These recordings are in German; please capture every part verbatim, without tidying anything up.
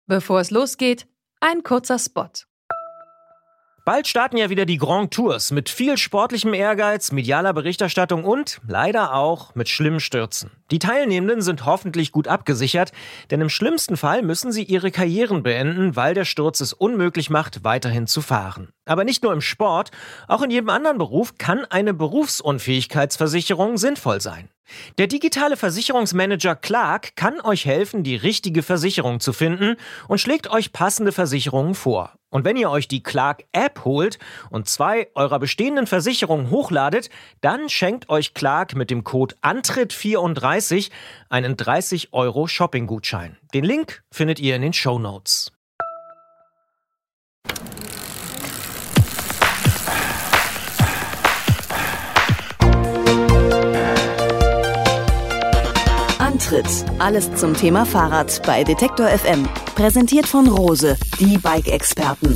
Bevor es losgeht, ein kurzer Spot. Bald starten ja wieder die Grand Tours mit viel sportlichem Ehrgeiz, medialer Berichterstattung und leider auch mit schlimmen Stürzen. Die Teilnehmenden sind hoffentlich gut abgesichert, denn im schlimmsten Fall müssen sie ihre Karrieren beenden, weil der Sturz es unmöglich macht, weiterhin zu fahren. Aber nicht nur im Sport, auch in jedem anderen Beruf kann eine Berufsunfähigkeitsversicherung sinnvoll sein. Der digitale Versicherungsmanager Clark kann euch helfen, die richtige Versicherung zu finden und schlägt euch passende Versicherungen vor. Und wenn ihr euch die Clark-App holt und zwei eurer bestehenden Versicherungen hochladet, dann schenkt euch Clark mit dem Code Antritt vierunddreißig einen dreißig Euro Shopping-Gutschein. Den Link findet ihr in den Shownotes. Antritt. Alles zum Thema Fahrrad bei Detektor F M. Präsentiert von Rose, die Bike-Experten.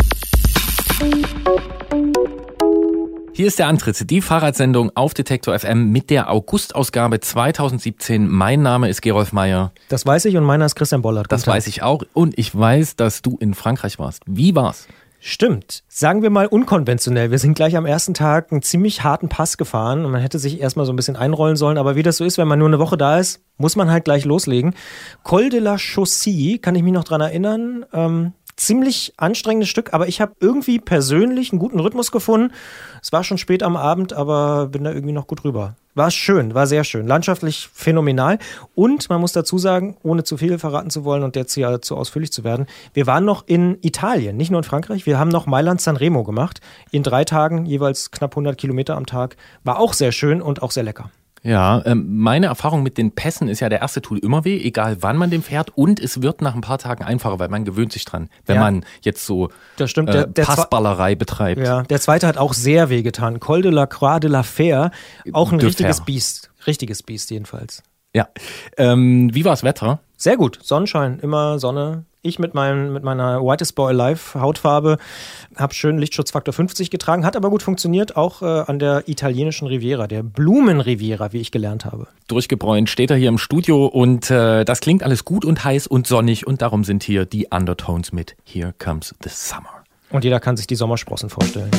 Hier ist der Antritt, die Fahrradsendung auf Detektor F M mit der August-Ausgabe zweitausendsiebzehn. Mein Name ist Gerolf Meyer. Das weiß ich und meiner ist Christian Bollert. Das weiß ich auch und ich weiß, dass du in Frankreich warst. Wie war's? Stimmt. Sagen wir mal unkonventionell. Wir sind gleich am ersten Tag einen ziemlich harten Pass gefahren und man hätte sich erstmal so ein bisschen einrollen sollen. Aber wie das so ist, wenn man nur eine Woche da ist, muss man halt gleich loslegen. Col de la Chaussée, kann ich mich noch dran erinnern. Ähm, ziemlich anstrengendes Stück, aber ich habe irgendwie persönlich einen guten Rhythmus gefunden. Es war schon spät am Abend, aber bin da irgendwie noch gut rüber. War schön, war sehr schön. Landschaftlich phänomenal. Und man muss dazu sagen, ohne zu viel verraten zu wollen und jetzt hier zu ausführlich zu werden, wir waren noch in Italien, nicht nur in Frankreich. Wir haben noch Mailand-Sanremo gemacht. In drei Tagen, jeweils knapp hundert Kilometer am Tag. War auch sehr schön und auch sehr lecker. Ja, ähm, meine Erfahrung mit den Pässen ist ja, der erste tut immer weh, egal wann man den fährt und es wird nach ein paar Tagen einfacher, weil man gewöhnt sich dran, wenn ja. man jetzt so das stimmt. Äh, der, der Passballerei betreibt. Ja, der zweite hat auch sehr weh getan. Col de la Croix de la Fer, auch ein de richtiges Fer. Biest. Richtiges Biest jedenfalls. Ja, ähm, wie war das Wetter? Sehr gut, Sonnenschein, immer Sonne. Ich mit, meinem, mit meiner Whitest Boy Alive Hautfarbe habe schön Lichtschutzfaktor fünfzig getragen, hat aber gut funktioniert, auch äh, an der italienischen Riviera, der Blumenriviera, wie ich gelernt habe. Durchgebräunt steht er hier im Studio und äh, das klingt alles gut und heiß und sonnig und darum sind hier die Undertones mit Here Comes the Summer. Und jeder kann sich die Sommersprossen vorstellen.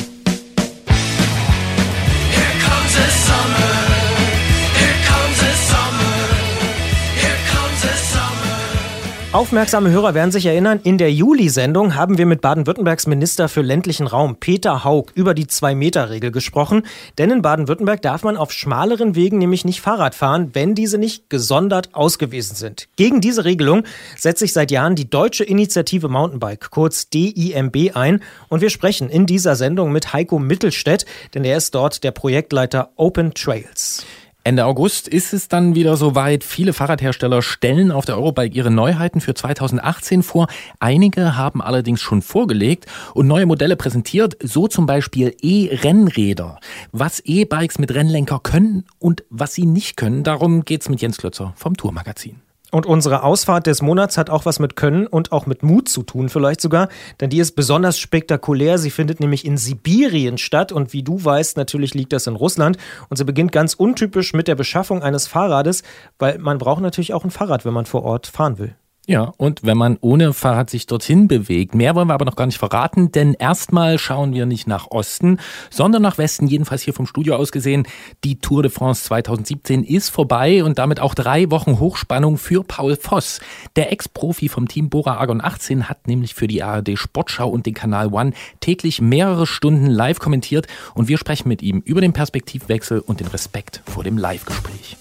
Here comes the summer. Aufmerksame Hörer werden sich erinnern, in der Juli-Sendung haben wir mit Baden-Württembergs Minister für ländlichen Raum, Peter Haug, über die zwei-Meter-Regel gesprochen. Denn in Baden-Württemberg darf man auf schmaleren Wegen nämlich nicht Fahrrad fahren, wenn diese nicht gesondert ausgewiesen sind. Gegen diese Regelung setzt sich seit Jahren die Deutsche Initiative Mountainbike, kurz D I M B, ein. Und wir sprechen in dieser Sendung mit Heiko Mittelstädt, denn er ist dort der Projektleiter Open Trails. Ende August ist es dann wieder soweit. Viele Fahrradhersteller stellen auf der Eurobike ihre Neuheiten für zweitausendachtzehn vor. Einige haben allerdings schon vorgelegt und neue Modelle präsentiert, so zum Beispiel E-Rennräder. Was E-Bikes mit Rennlenker können und was sie nicht können, darum geht's mit Jens Klötzer vom Tourmagazin. Und unsere Ausfahrt des Monats hat auch was mit Können und auch mit Mut zu tun vielleicht sogar, denn die ist besonders spektakulär. Sie findet nämlich in Sibirien statt und wie du weißt, natürlich liegt das in Russland. Und sie beginnt ganz untypisch mit der Beschaffung eines Fahrrades, weil man braucht natürlich auch ein Fahrrad, wenn man vor Ort fahren will. Ja, und wenn man ohne Fahrrad sich dorthin bewegt. Mehr wollen wir aber noch gar nicht verraten, denn erstmal schauen wir nicht nach Osten, sondern nach Westen, jedenfalls hier vom Studio aus gesehen. Die Tour de France zweitausendsiebzehn ist vorbei und damit auch drei Wochen Hochspannung für Paul Voss. Der Ex-Profi vom Team Bora Argon achtzehn hat nämlich für die A R D Sportschau und den Kanal One täglich mehrere Stunden live kommentiert und wir sprechen mit ihm über den Perspektivwechsel und den Respekt vor dem Live-Gespräch.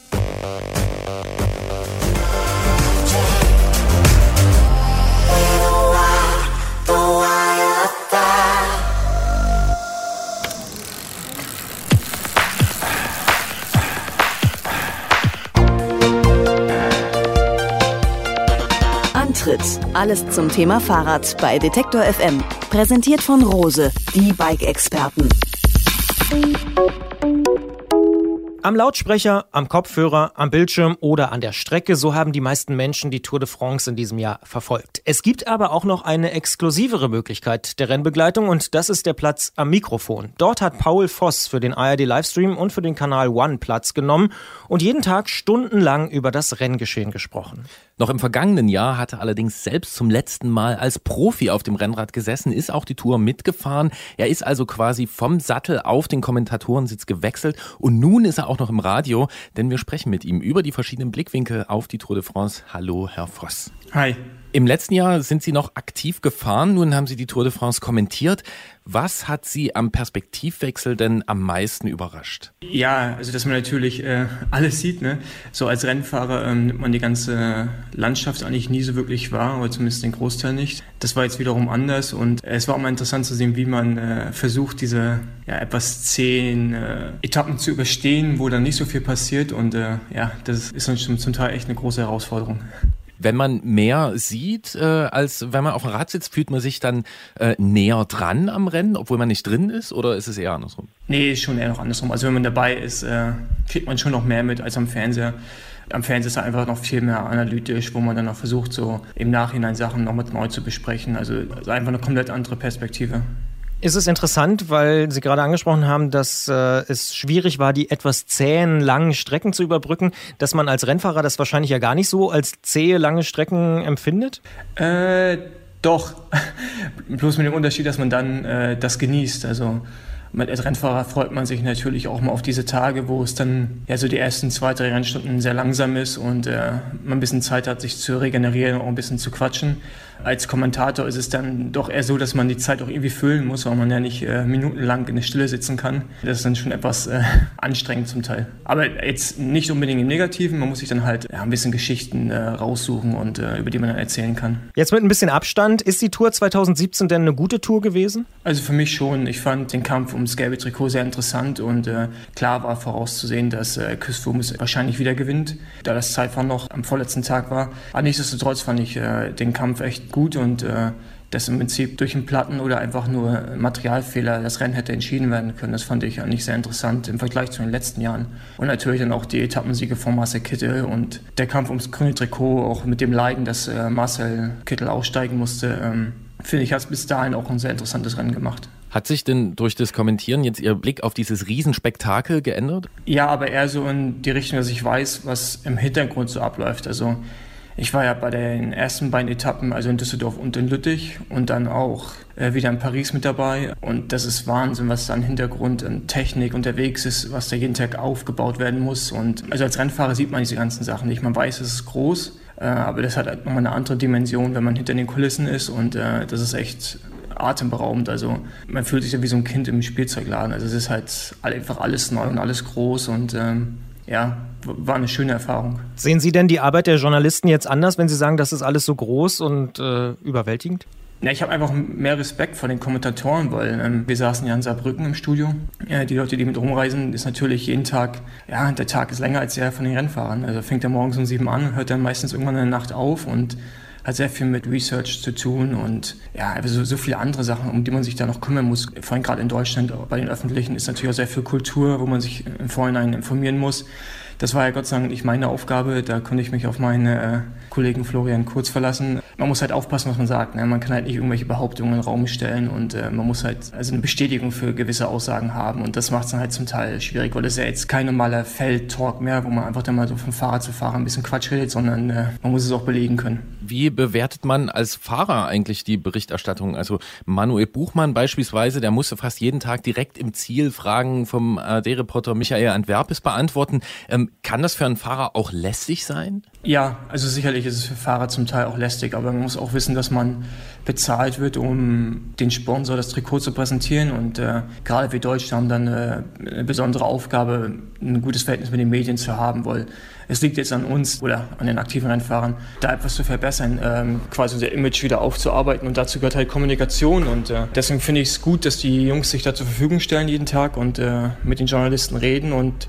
Antritt. Alles zum Thema Fahrrad bei Detektor F M. Präsentiert von Rose, die Bike-Experten. Am Lautsprecher, am Kopfhörer, am Bildschirm oder an der Strecke, so haben die meisten Menschen die Tour de France in diesem Jahr verfolgt. Es gibt aber auch noch eine exklusivere Möglichkeit der Rennbegleitung und das ist der Platz am Mikrofon. Dort hat Paul Voss für den A R D-Livestream und für den Kanal One Platz genommen und jeden Tag stundenlang über das Renngeschehen gesprochen. Noch im vergangenen Jahr hatte er allerdings selbst zum letzten Mal als Profi auf dem Rennrad gesessen, ist auch die Tour mitgefahren. Er ist also quasi vom Sattel auf den Kommentatorensitz gewechselt und nun ist er auch noch im Radio, denn wir sprechen mit ihm über die verschiedenen Blickwinkel auf die Tour de France. Hallo, Herr Voss. Hi. Im letzten Jahr sind Sie noch aktiv gefahren, nun haben Sie die Tour de France kommentiert. Was hat Sie am Perspektivwechsel denn am meisten überrascht? Ja, also dass man natürlich äh, alles sieht, ne? So als Rennfahrer ähm, nimmt man die ganze Landschaft eigentlich nie so wirklich wahr, oder zumindest den Großteil nicht. Das war jetzt wiederum anders und es war auch mal interessant zu sehen, wie man äh, versucht, diese ja, etwas zähen äh, Etappen zu überstehen, wo dann nicht so viel passiert und äh, ja, das ist dann schon zum Teil echt eine große Herausforderung. Wenn man mehr sieht, äh, als wenn man auf dem Rad sitzt, fühlt man sich dann äh, näher dran am Rennen, obwohl man nicht drin ist, oder ist es eher andersrum? Nee, ist schon eher noch andersrum. Also wenn man dabei ist, äh, kriegt man schon noch mehr mit als am Fernseher. Am Fernseher ist er einfach noch viel mehr analytisch, wo man dann noch versucht, so im Nachhinein Sachen noch mit neu zu besprechen. Also, also einfach eine komplett andere Perspektive. Ist es interessant, weil Sie gerade angesprochen haben, dass äh, es schwierig war, die etwas zähen, langen Strecken zu überbrücken, dass man als Rennfahrer das wahrscheinlich ja gar nicht so als zähe, lange Strecken empfindet? Äh, doch. Bloß mit dem Unterschied, dass man dann äh, das genießt. Also als Rennfahrer freut man sich natürlich auch mal auf diese Tage, wo es dann ja so die ersten zwei, drei Rennstunden sehr langsam ist und äh, man ein bisschen Zeit hat, sich zu regenerieren und auch ein bisschen zu quatschen. Als Kommentator ist es dann doch eher so, dass man die Zeit auch irgendwie füllen muss, weil man ja nicht äh, minutenlang in der Stille sitzen kann. Das ist dann schon etwas äh, anstrengend zum Teil. Aber jetzt nicht unbedingt im Negativen, man muss sich dann halt ja, ein bisschen Geschichten äh, raussuchen und äh, über die man dann erzählen kann. Jetzt mit ein bisschen Abstand, ist die Tour zwanzig siebzehn denn eine gute Tour gewesen? Also für mich schon. Ich fand den Kampf ums gelbe Trikot sehr interessant und äh, klar war vorauszusehen, dass äh, Chris Froome wahrscheinlich wieder gewinnt, da das Zeitfahren noch am vorletzten Tag war. Aber nichtsdestotrotz fand ich äh, den Kampf echt gut und äh, dass im Prinzip durch einen Platten oder einfach nur Materialfehler das Rennen hätte entschieden werden können. Das fand ich eigentlich sehr interessant im Vergleich zu den letzten Jahren. Und natürlich dann auch die Etappensiege von Marcel Kittel und der Kampf ums grüne Trikot, auch mit dem Leiden, dass äh, Marcel Kittel aussteigen musste, ähm, finde ich, hat es bis dahin auch ein sehr interessantes Rennen gemacht. Hat sich denn durch das Kommentieren jetzt Ihr Blick auf dieses Riesenspektakel geändert? Ja, aber eher so in die Richtung, dass ich weiß, was im Hintergrund so abläuft. Also ich war ja bei den ersten beiden Etappen, also in Düsseldorf und in Lüttich und dann auch äh, wieder in Paris mit dabei. Und das ist Wahnsinn, was da im Hintergrund an Technik unterwegs ist, was da jeden Tag aufgebaut werden muss. Und also als Rennfahrer sieht man diese ganzen Sachen nicht. Man weiß, es ist groß, äh, aber das hat halt nochmal eine andere Dimension, wenn man hinter den Kulissen ist. Und äh, das ist echt atemberaubend. Also man fühlt sich ja wie so ein Kind im Spielzeugladen. Also es ist halt einfach alles neu und alles groß und ähm, ja, war eine schöne Erfahrung. Sehen Sie denn die Arbeit der Journalisten jetzt anders, wenn Sie sagen, das ist alles so groß und äh, überwältigend? Ja, ich habe einfach mehr Respekt vor den Kommentatoren, weil ähm, wir saßen ja in Saarbrücken im Studio. Ja, die Leute, die mit rumreisen, ist natürlich jeden Tag, ja, der Tag ist länger als der von den Rennfahrern. Also fängt er morgens um sieben an, hört dann meistens irgendwann in der Nacht auf und hat sehr viel mit Research zu tun und ja, so, so viele andere Sachen, um die man sich da noch kümmern muss. Vor allem gerade in Deutschland, bei den Öffentlichen ist natürlich auch sehr viel Kultur, wo man sich im Vorhinein informieren muss. Das war ja Gott sei Dank nicht meine Aufgabe, da konnte ich mich auf meinen äh, Kollegen Florian Kurz verlassen. Man muss halt aufpassen, was man sagt. Ne? Man kann halt nicht irgendwelche Behauptungen in den Raum stellen und äh, man muss halt also eine Bestätigung für gewisse Aussagen haben und das macht es dann halt zum Teil schwierig, weil das ist ja jetzt kein normaler Feldtalk mehr, wo man einfach dann mal so von Fahrer zu Fahrer ein bisschen Quatsch redet, sondern äh, man muss es auch belegen können. Wie bewertet man als Fahrer eigentlich die Berichterstattung? Also Manuel Buchmann beispielsweise, der musste fast jeden Tag direkt im Ziel Fragen vom A R D-Reporter Michael Antwerpes beantworten. Ähm, kann das für einen Fahrer auch lästig sein? Ja, also sicherlich ist es für Fahrer zum Teil auch lästig, aber man muss auch wissen, dass man bezahlt wird, um den Sponsor das Trikot zu präsentieren und äh, gerade wir Deutschen haben dann äh, eine besondere Aufgabe, ein gutes Verhältnis mit den Medien zu haben, weil es liegt jetzt an uns oder an den aktiven Rennfahrern, da etwas zu verbessern, ähm, quasi unser Image wieder aufzuarbeiten und dazu gehört halt Kommunikation und äh, deswegen finde ich es gut, dass die Jungs sich da zur Verfügung stellen jeden Tag und äh, mit den Journalisten reden und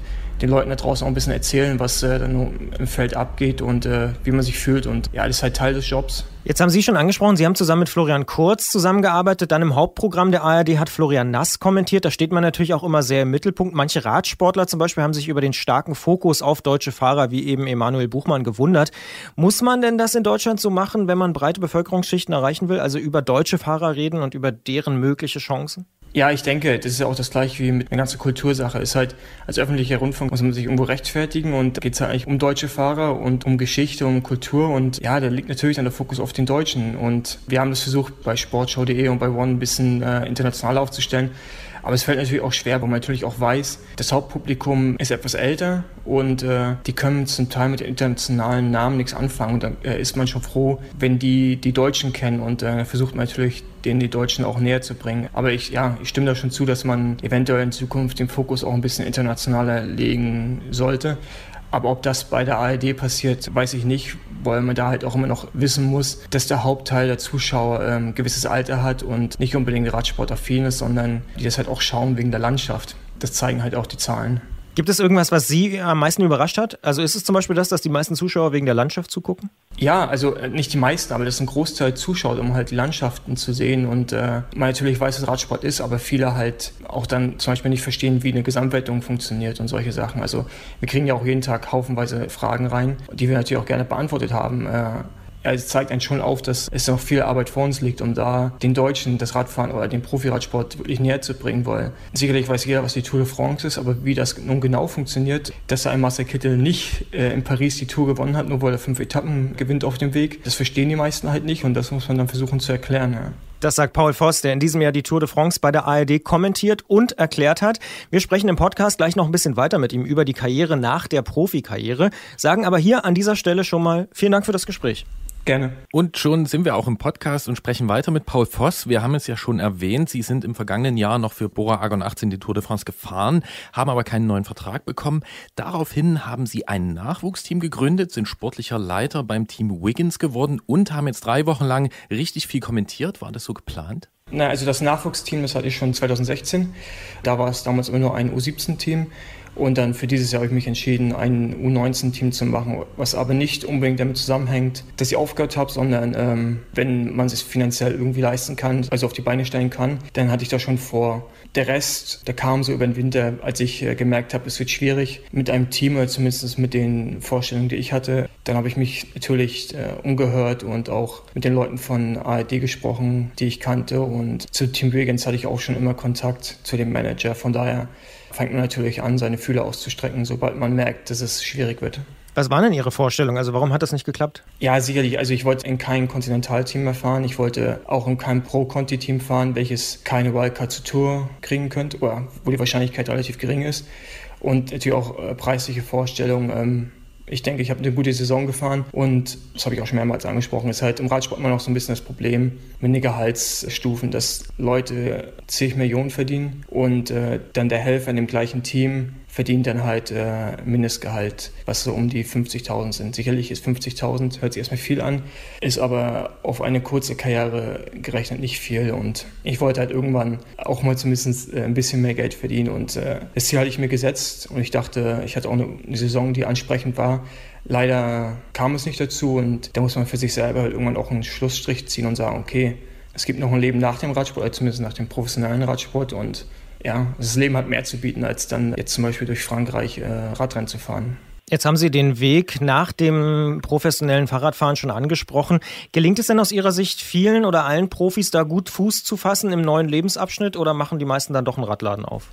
den Leuten da draußen auch ein bisschen erzählen, was äh, dann im Feld abgeht und äh, wie man sich fühlt. Und ja, das ist halt Teil des Jobs. Jetzt haben Sie schon angesprochen, Sie haben zusammen mit Florian Kurz zusammengearbeitet. Dann im Hauptprogramm der A R D hat Florian Nass kommentiert. Da steht man natürlich auch immer sehr im Mittelpunkt. Manche Radsportler zum Beispiel haben sich über den starken Fokus auf deutsche Fahrer wie eben Emanuel Buchmann gewundert. Muss man denn das in Deutschland so machen, wenn man breite Bevölkerungsschichten erreichen will? Also über deutsche Fahrer reden und über deren mögliche Chancen? Ja, ich denke, das ist ja auch das Gleiche wie mit einer ganzen Kultursache. Ist halt, als öffentlicher Rundfunk muss man sich irgendwo rechtfertigen und da geht es ja eigentlich um deutsche Fahrer und um Geschichte, um Kultur und ja, da liegt natürlich dann der Fokus auf den Deutschen und wir haben das versucht bei sportschau punkt de und bei One ein bisschen äh, international aufzustellen. Aber es fällt natürlich auch schwer, weil man natürlich auch weiß, das Hauptpublikum ist etwas älter und äh, die können zum Teil mit den internationalen Namen nichts anfangen. Und dann äh, ist man schon froh, wenn die die Deutschen kennen und äh, versucht man natürlich, denen die Deutschen auch näher zu bringen. Aber ich, ja, ich stimme da schon zu, dass man eventuell in Zukunft den Fokus auch ein bisschen internationaler legen sollte. Aber ob das bei der A R D passiert, weiß ich nicht, weil man da halt auch immer noch wissen muss, dass der Hauptteil der Zuschauer ein ähm, gewisses Alter hat und nicht unbedingt radsportaffin ist, sondern die das halt auch schauen wegen der Landschaft. Das zeigen halt auch die Zahlen. Gibt es irgendwas, was Sie am meisten überrascht hat? Also ist es zum Beispiel das, dass die meisten Zuschauer wegen der Landschaft zugucken? Ja, also nicht die meisten, aber das ist ein Großteil zuschaut, um halt die Landschaften zu sehen. Und äh, man natürlich weiß, dass Radsport ist, aber viele halt auch dann zum Beispiel nicht verstehen, wie eine Gesamtwertung funktioniert und solche Sachen. Also wir kriegen ja auch jeden Tag haufenweise Fragen rein, die wir natürlich auch gerne beantwortet haben. Äh, Ja, es zeigt einen schon auf, dass es noch viel Arbeit vor uns liegt, um da den Deutschen das Radfahren oder den Profiradsport wirklich näher zu bringen, weil sicherlich weiß jeder, was die Tour de France ist, aber wie das nun genau funktioniert, dass ein Marcel Kittel nicht äh, in Paris die Tour gewonnen hat, nur weil er fünf Etappen gewinnt auf dem Weg, das verstehen die meisten halt nicht und das muss man dann versuchen zu erklären. Ja. Das sagt Paul Voss, der in diesem Jahr die Tour de France bei der A R D kommentiert und erklärt hat. Wir sprechen im Podcast gleich noch ein bisschen weiter mit ihm über die Karriere nach der Profikarriere, sagen aber hier an dieser Stelle schon mal vielen Dank für das Gespräch. Gerne. Und schon sind wir auch im Podcast und sprechen weiter mit Paul Voss. Wir haben es ja schon erwähnt, Sie sind im vergangenen Jahr noch für Bora Argon achtzehn die Tour de France gefahren, haben aber keinen neuen Vertrag bekommen. Daraufhin haben Sie ein Nachwuchsteam gegründet, sind sportlicher Leiter beim Team Wiggins geworden und haben jetzt drei Wochen lang richtig viel kommentiert. War das so geplant? Na, also das Nachwuchsteam, das hatte ich schon zwanzig sechzehn. Da war es damals immer nur ein U siebzehn Team. Und dann für dieses Jahr habe ich mich entschieden, ein U neunzehn Team zu machen, was aber nicht unbedingt damit zusammenhängt, dass ich aufgehört habe, sondern ähm, wenn man es finanziell irgendwie leisten kann, also auf die Beine stellen kann, dann hatte ich das schon vor. Der Rest, der kam so über den Winter, als ich äh, gemerkt habe, es wird schwierig mit einem Team, oder zumindest mit den Vorstellungen, die ich hatte. Dann habe ich mich natürlich äh, umgehört und auch mit den Leuten von A R D gesprochen, die ich kannte. Und zu Team Wiggins hatte ich auch schon immer Kontakt zu dem Manager. Von daher fängt man natürlich an, seine Fühler auszustrecken, sobald man merkt, dass es schwierig wird. Was waren denn Ihre Vorstellungen? Also warum hat das nicht geklappt? Ja, sicherlich. Also ich wollte in kein Kontinentalteam mehr fahren. Ich wollte auch in kein Pro-Conti-Team fahren, welches keine Wildcard zur Tour kriegen könnte, oder wo die Wahrscheinlichkeit relativ gering ist. Und natürlich auch äh, preisliche Vorstellungen. Ähm, Ich denke, ich habe eine gute Saison gefahren und das habe ich auch schon mehrmals angesprochen, ist halt im Radsport immer noch so ein bisschen das Problem mit den Gehaltsstufen, dass Leute zig Millionen verdienen und äh, dann der Helfer in dem gleichen Team verdient dann halt äh, Mindestgehalt, was so um die fünfzigtausend sind. Sicherlich ist fünfzigtausend, hört sich erstmal viel an, ist aber auf eine kurze Karriere gerechnet nicht viel und ich wollte halt irgendwann auch mal zumindest äh, ein bisschen mehr Geld verdienen und äh, das Ziel hatte ich mir gesetzt und ich dachte, ich hatte auch eine, eine Saison, die ansprechend war. Leider kam es nicht dazu und da muss man für sich selber halt irgendwann auch einen Schlussstrich ziehen und sagen, okay, es gibt noch ein Leben nach dem Radsport, also zumindest nach dem professionellen Radsport und ja, das Leben hat mehr zu bieten, als dann jetzt zum Beispiel durch Frankreich äh, Radrennen zu fahren. Jetzt haben Sie den Weg nach dem professionellen Fahrradfahren schon angesprochen. Gelingt es denn aus Ihrer Sicht vielen oder allen Profis da gut Fuß zu fassen im neuen Lebensabschnitt oder machen die meisten dann doch einen Radladen auf?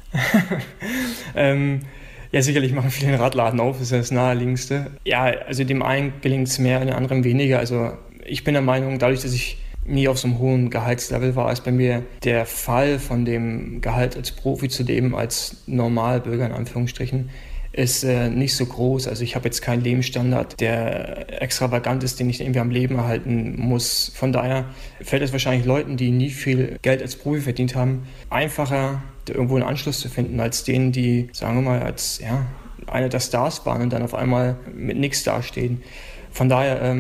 ähm, ja, sicherlich machen viele einen Radladen auf, das ist ja das Naheliegendste. Ja, also dem einen gelingt es mehr, dem anderen weniger. Also ich bin der Meinung, dadurch, dass ich nie auf so einem hohen Gehaltslevel war, ist bei mir der Fall von dem Gehalt als Profi zu leben, als Normalbürger in Anführungsstrichen, ist äh, nicht so groß. Also ich habe jetzt keinen Lebensstandard, der extravagant ist, den ich irgendwie am Leben erhalten muss. Von daher fällt es wahrscheinlich Leuten, die nie viel Geld als Profi verdient haben, einfacher, da irgendwo einen Anschluss zu finden, als denen, die, sagen wir mal, als ja, einer der Stars waren und dann auf einmal mit nichts dastehen. Von daher ähm,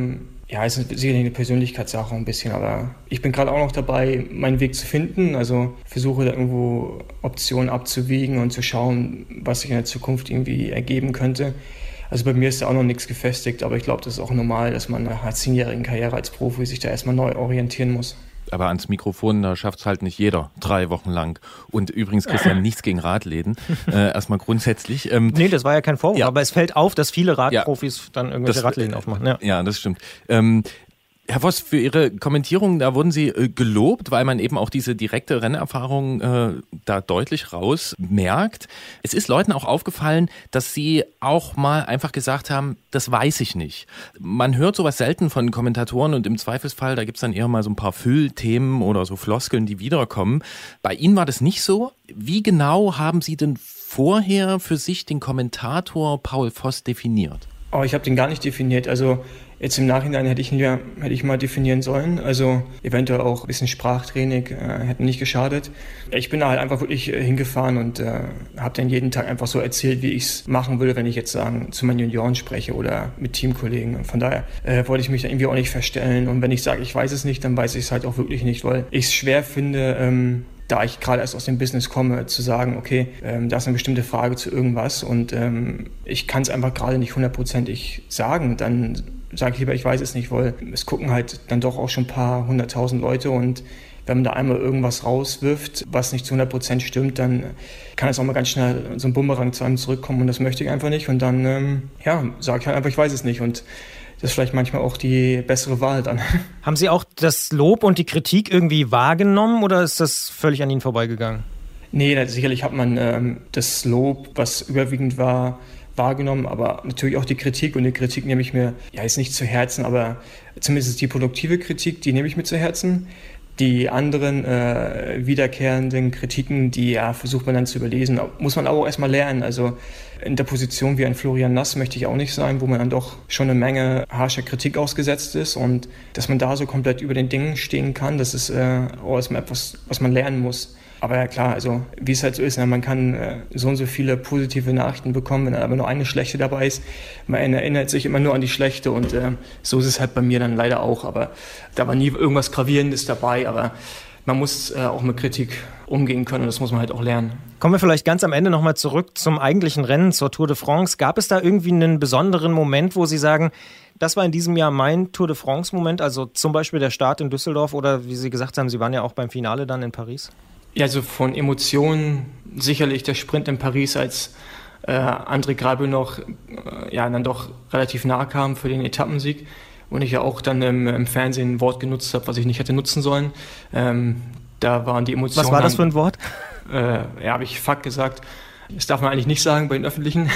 Ja, es ist sicherlich eine Persönlichkeitssache ein bisschen, aber ich bin gerade auch noch dabei, meinen Weg zu finden. Also versuche da irgendwo Optionen abzuwiegen und zu schauen, was sich in der Zukunft irgendwie ergeben könnte. Also bei mir ist da auch noch nichts gefestigt, aber ich glaube, das ist auch normal, dass man nach einer zehnjährigen Karriere als Profi sich da erstmal neu orientieren muss. Aber ans Mikrofon, da schafft es halt nicht jeder, drei Wochen lang. Und übrigens, Christian, nichts gegen Radläden, äh, erstmal grundsätzlich. Ähm, nee, das war ja kein Vorwurf, ja. Aber es fällt auf, dass viele Radprofis ja. dann irgendwelche das, Radläden aufmachen. Ja, ja das stimmt. Ähm, Herr Voss, für Ihre Kommentierung, da wurden Sie äh, gelobt, weil man eben auch diese direkte Rennerfahrung äh, da deutlich raus merkt. Es ist Leuten auch aufgefallen, dass Sie auch mal einfach gesagt haben, das weiß ich nicht. Man hört sowas selten von Kommentatoren und im Zweifelsfall, da gibt's dann eher mal so ein paar Füllthemen oder so Floskeln, die wiederkommen. Bei Ihnen war das nicht so. Wie genau haben Sie denn vorher für sich den Kommentator Paul Voss definiert? Oh, ich habe den gar nicht definiert. Also jetzt im Nachhinein hätte ich ihn ja, hätte ich mal definieren sollen. Also eventuell auch ein bisschen Sprachtraining äh, hätte nicht geschadet. Ich bin da halt einfach wirklich äh, hingefahren und äh, habe dann jeden Tag einfach so erzählt, wie ich es machen würde, wenn ich jetzt sagen zu meinen Junioren spreche oder mit Teamkollegen. Und von daher äh, wollte ich mich da irgendwie auch nicht verstellen. Und wenn ich sage, ich weiß es nicht, dann weiß ich es halt auch wirklich nicht, weil ich es schwer finde, ähm, da ich gerade erst aus dem Business komme, zu sagen, okay, ähm, da ist eine bestimmte Frage zu irgendwas und ähm, ich kann es einfach gerade nicht hundertprozentig sagen, dann sage ich lieber, ich weiß es nicht, weil es gucken halt dann doch auch schon ein paar hunderttausend Leute und wenn man da einmal irgendwas rauswirft, was nicht zu hundert Prozent stimmt, dann kann es auch mal ganz schnell so ein Bumerang zu einem zurückkommen und das möchte ich einfach nicht und dann, ähm, ja, sage ich halt einfach, ich weiß es nicht und das ist vielleicht manchmal auch die bessere Wahl dann. Haben Sie auch das Lob und die Kritik irgendwie wahrgenommen oder ist das völlig an Ihnen vorbeigegangen? Nee, sicherlich hat man ähm, das Lob, was überwiegend war, wahrgenommen, aber natürlich auch die Kritik und die Kritik nehme ich mir, ja jetzt nicht zu Herzen, aber zumindest die produktive Kritik, die nehme ich mir zu Herzen. Die anderen äh, wiederkehrenden Kritiken, die ja, versucht man dann zu überlesen, muss man aber auch erstmal lernen. Also in der Position wie ein Florian Nass möchte ich auch nicht sein, wo man dann doch schon eine Menge harscher Kritik ausgesetzt ist und dass man da so komplett über den Dingen stehen kann, das ist äh, auch erstmal etwas, was man lernen muss. Aber ja klar, also wie es halt so ist, ne, man kann äh, so und so viele positive Nachrichten bekommen, wenn dann aber nur eine schlechte dabei ist. Man erinnert sich immer nur an die schlechte und äh, so ist es halt bei mir dann leider auch. Aber da war nie irgendwas Gravierendes dabei, aber man muss äh, auch mit Kritik umgehen können und das muss man halt auch lernen. Kommen wir vielleicht ganz am Ende nochmal zurück zum eigentlichen Rennen, zur Tour de France. Gab es da irgendwie einen besonderen Moment, wo Sie sagen, das war in diesem Jahr mein Tour de France-Moment, also zum Beispiel der Start in Düsseldorf oder wie Sie gesagt haben, Sie waren ja auch beim Finale dann in Paris? Ja, also von Emotionen sicherlich der Sprint in Paris, als äh, André Greipel noch äh, ja, dann doch relativ nahe kam für den Etappensieg und ich ja auch dann im, im Fernsehen ein Wort genutzt habe, was ich nicht hätte nutzen sollen. Ähm, da waren die Emotionen... Was war das für ein Wort? Äh, ja, habe ich Fuck gesagt. Das darf man eigentlich nicht sagen bei den Öffentlichen,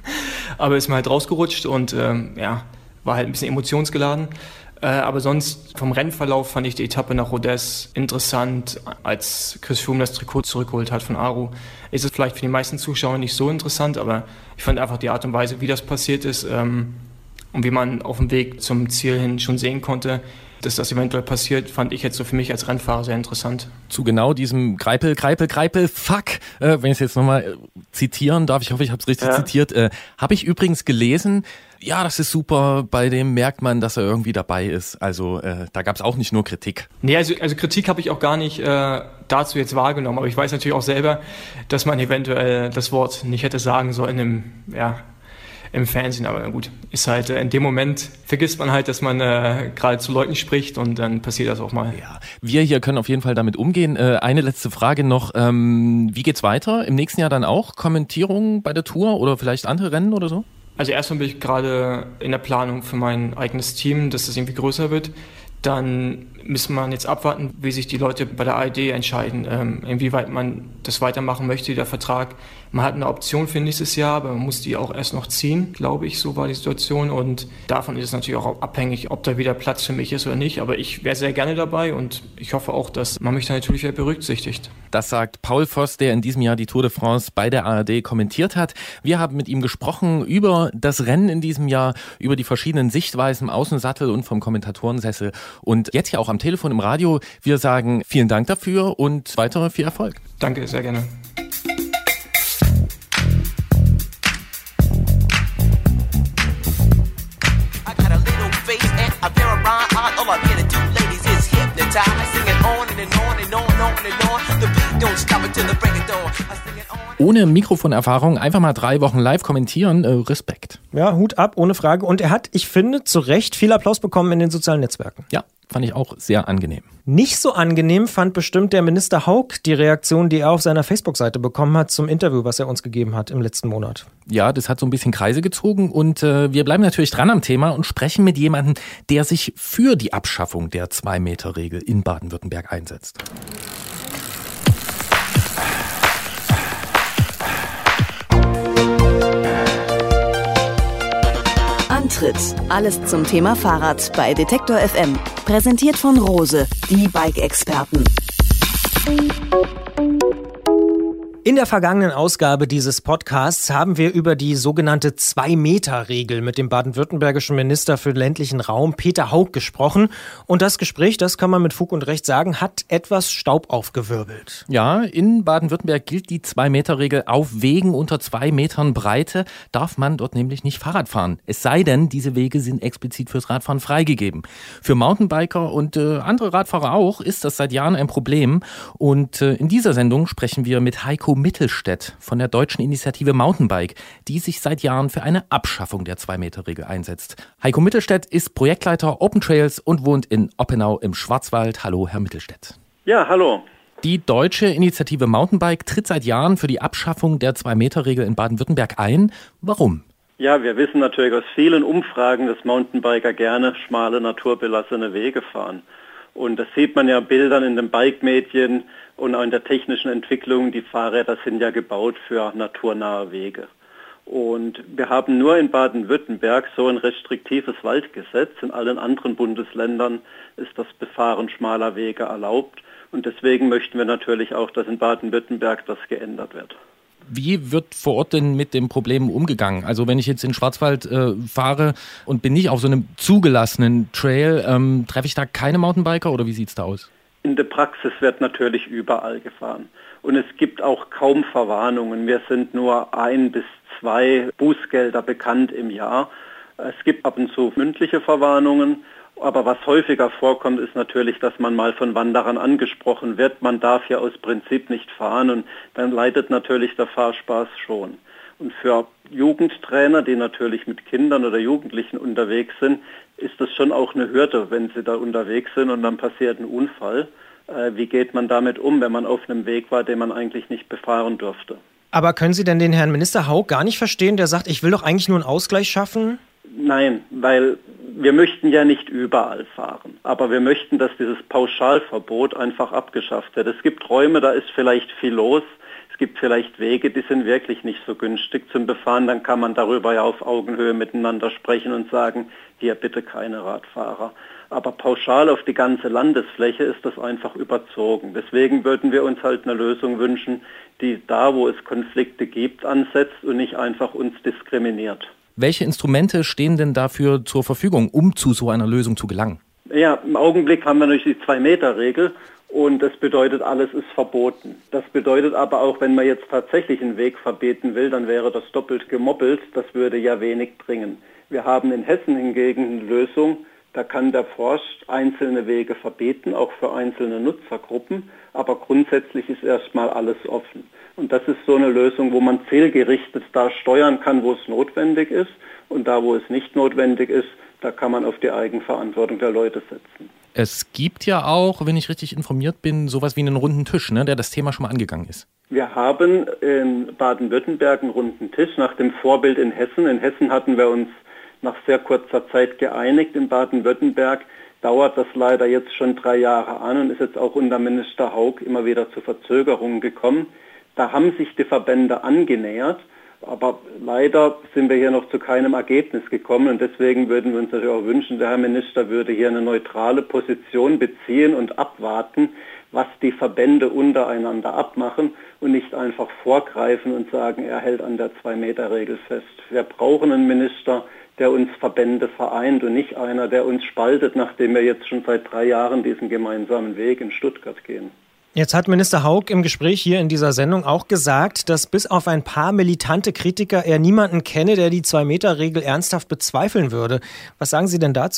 aber ist mir halt rausgerutscht und ähm, ja, war halt ein bisschen emotionsgeladen. Aber sonst vom Rennverlauf fand ich die Etappe nach Rodez interessant, als Chris Froome das Trikot zurückgeholt hat von Aru. Ist es vielleicht für die meisten Zuschauer nicht so interessant, aber ich fand einfach die Art und Weise, wie das passiert ist ähm, und wie man auf dem Weg zum Ziel hin schon sehen konnte, dass das eventuell passiert, fand ich jetzt so für mich als Rennfahrer sehr interessant. Zu genau diesem Greipel, Greipel, Greipel, fuck, äh, wenn ich es jetzt nochmal äh, zitieren darf, ich hoffe, ich habe es richtig ja. zitiert, äh, habe ich übrigens gelesen, ja, das ist super, bei dem merkt man, dass er irgendwie dabei ist. Also äh, da gab es auch nicht nur Kritik. Nee, also, also Kritik habe ich auch gar nicht äh, dazu jetzt wahrgenommen, aber ich weiß natürlich auch selber, dass man eventuell das Wort nicht hätte sagen sollen im, ja, im Fernsehen, aber gut, ist halt äh, in dem Moment vergisst man halt, dass man äh, gerade zu Leuten spricht und dann passiert das auch mal. Ja, wir hier können auf jeden Fall damit umgehen. Äh, eine letzte Frage noch, ähm, wie geht's weiter? Im nächsten Jahr dann auch Kommentierung bei der Tour oder vielleicht andere Rennen oder so? Also erstmal bin ich gerade in der Planung für mein eigenes Team, dass das irgendwie größer wird. Dann müssen wir jetzt abwarten, wie sich die Leute bei der A R D entscheiden, ähm, inwieweit man das weitermachen möchte, der Vertrag. Man hat eine Option für nächstes Jahr, aber man muss die auch erst noch ziehen, glaube ich, so war die Situation. Und davon ist es natürlich auch abhängig, ob da wieder Platz für mich ist oder nicht. Aber ich wäre sehr gerne dabei und ich hoffe auch, dass man mich da natürlich wieder berücksichtigt. Das sagt Paul Voss, der in diesem Jahr die Tour de France bei der A R D kommentiert hat. Wir haben mit ihm gesprochen über das Rennen in diesem Jahr, über die verschiedenen Sichtweisen im Außensattel und vom Kommentatorensessel. Und jetzt ja auch am Telefon im Radio. Wir sagen vielen Dank dafür und weitere viel Erfolg. Danke, sehr gerne. I got a little face and a pair of don't stop until the break of dawn. Ohne Mikrofonerfahrung einfach mal drei Wochen live kommentieren, äh, Respekt. Ja, Hut ab, ohne Frage. Und er hat, ich finde, zu Recht viel Applaus bekommen in den sozialen Netzwerken. Ja, fand ich auch sehr angenehm. Nicht so angenehm fand bestimmt der Minister Hauck die Reaktion, die er auf seiner Facebook-Seite bekommen hat zum Interview, was er uns gegeben hat im letzten Monat. Ja, das hat so ein bisschen Kreise gezogen und äh, wir bleiben natürlich dran am Thema und sprechen mit jemandem, der sich für die Abschaffung der Zwei-Meter-Regel in Baden-Württemberg einsetzt. Antritt. Alles zum Thema Fahrrad bei Detektor F M. Präsentiert von Rose, die Bike-Experten. In der vergangenen Ausgabe dieses Podcasts haben wir über die sogenannte Zwei-Meter-Regel mit dem baden-württembergischen Minister für ländlichen Raum Peter Hauck gesprochen. Und das Gespräch, das kann man mit Fug und Recht sagen, hat etwas Staub aufgewirbelt. Ja, in Baden-Württemberg gilt die Zwei-Meter-Regel. Auf Wegen unter zwei Metern Breite darf man dort nämlich nicht Fahrrad fahren. Es sei denn, diese Wege sind explizit fürs Radfahren freigegeben. Für Mountainbiker und äh, andere Radfahrer auch ist das seit Jahren ein Problem. Und äh, in dieser Sendung sprechen wir mit Heiko Mittelstädt von der deutschen Initiative Mountainbike, die sich seit Jahren für eine Abschaffung der Zwei-Meter-Regel einsetzt. Heiko Mittelstädt ist Projektleiter Open Trails und wohnt in Oppenau im Schwarzwald. Hallo, Herr Mittelstädt. Ja, hallo. Die deutsche Initiative Mountainbike tritt seit Jahren für die Abschaffung der Zwei-Meter-Regel in Baden-Württemberg ein. Warum? Ja, wir wissen natürlich aus vielen Umfragen, dass Mountainbiker gerne schmale, naturbelassene Wege fahren. Und das sieht man ja Bildern in den Bike-Medien und auch in der technischen Entwicklung. Die Fahrräder sind ja gebaut für naturnahe Wege. Und wir haben nur in Baden-Württemberg so ein restriktives Waldgesetz. In allen anderen Bundesländern ist das Befahren schmaler Wege erlaubt. Und deswegen möchten wir natürlich auch, dass in Baden-Württemberg das geändert wird. Wie wird vor Ort denn mit dem Problem umgegangen? Also wenn ich jetzt in Schwarzwald äh, fahre und bin nicht auf so einem zugelassenen Trail, ähm, treffe ich da keine Mountainbiker oder wie sieht's da aus? In der Praxis wird natürlich überall gefahren. Und es gibt auch kaum Verwarnungen. Wir sind nur ein bis zwei Bußgelder bekannt im Jahr. Es gibt ab und zu mündliche Verwarnungen. Aber was häufiger vorkommt, ist natürlich, dass man mal von Wanderern angesprochen wird. Man darf ja aus Prinzip nicht fahren und dann leidet natürlich der Fahrspaß schon. Und für Jugendtrainer, die natürlich mit Kindern oder Jugendlichen unterwegs sind, ist das schon auch eine Hürde, wenn sie da unterwegs sind und dann passiert ein Unfall. Äh, wie geht man damit um, wenn man auf einem Weg war, den man eigentlich nicht befahren durfte? Aber können Sie denn den Herrn Minister Hauck gar nicht verstehen, der sagt, ich will doch eigentlich nur einen Ausgleich schaffen? Nein, weil wir möchten ja nicht überall fahren. Aber wir möchten, dass dieses Pauschalverbot einfach abgeschafft wird. Es gibt Räume, da ist vielleicht viel los. Es gibt vielleicht Wege, die sind wirklich nicht so günstig zum Befahren. Dann kann man darüber ja auf Augenhöhe miteinander sprechen und sagen, hier bitte keine Radfahrer. Aber pauschal auf die ganze Landesfläche ist das einfach überzogen. Deswegen würden wir uns halt eine Lösung wünschen, die da, wo es Konflikte gibt, ansetzt und nicht einfach uns diskriminiert. Welche Instrumente stehen denn dafür zur Verfügung, um zu so einer Lösung zu gelangen? Ja, im Augenblick haben wir natürlich die Zwei-Meter-Regel und das bedeutet, alles ist verboten. Das bedeutet aber auch, wenn man jetzt tatsächlich einen Weg verbieten will, dann wäre das doppelt gemoppelt. Das würde ja wenig bringen. Wir haben in Hessen hingegen eine Lösung, da kann der Forst einzelne Wege verbieten, auch für einzelne Nutzergruppen, aber grundsätzlich ist erstmal alles offen. Und das ist so eine Lösung, wo man zielgerichtet da steuern kann, wo es notwendig ist. Und da, wo es nicht notwendig ist, da kann man auf die Eigenverantwortung der Leute setzen. Es gibt ja auch, wenn ich richtig informiert bin, sowas wie einen runden Tisch, ne, der das Thema schon mal angegangen ist. Wir haben in Baden-Württemberg einen runden Tisch nach dem Vorbild in Hessen. In Hessen hatten wir uns nach sehr kurzer Zeit geeinigt. In Baden-Württemberg dauert das leider jetzt schon drei Jahre an und ist jetzt auch unter Minister Hauck immer wieder zu Verzögerungen gekommen. Da haben sich die Verbände angenähert, aber leider sind wir hier noch zu keinem Ergebnis gekommen und deswegen würden wir uns natürlich auch wünschen, der Herr Minister würde hier eine neutrale Position beziehen und abwarten, was die Verbände untereinander abmachen und nicht einfach vorgreifen und sagen, er hält an der Zwei-Meter-Regel fest. Wir brauchen einen Minister, der uns Verbände vereint und nicht einer, der uns spaltet, nachdem wir jetzt schon seit drei Jahren diesen gemeinsamen Weg in Stuttgart gehen. Jetzt hat Minister Hauck im Gespräch hier in dieser Sendung auch gesagt, dass bis auf ein paar militante Kritiker er niemanden kenne, der die Zwei-Meter-Regel ernsthaft bezweifeln würde. Was sagen Sie denn dazu?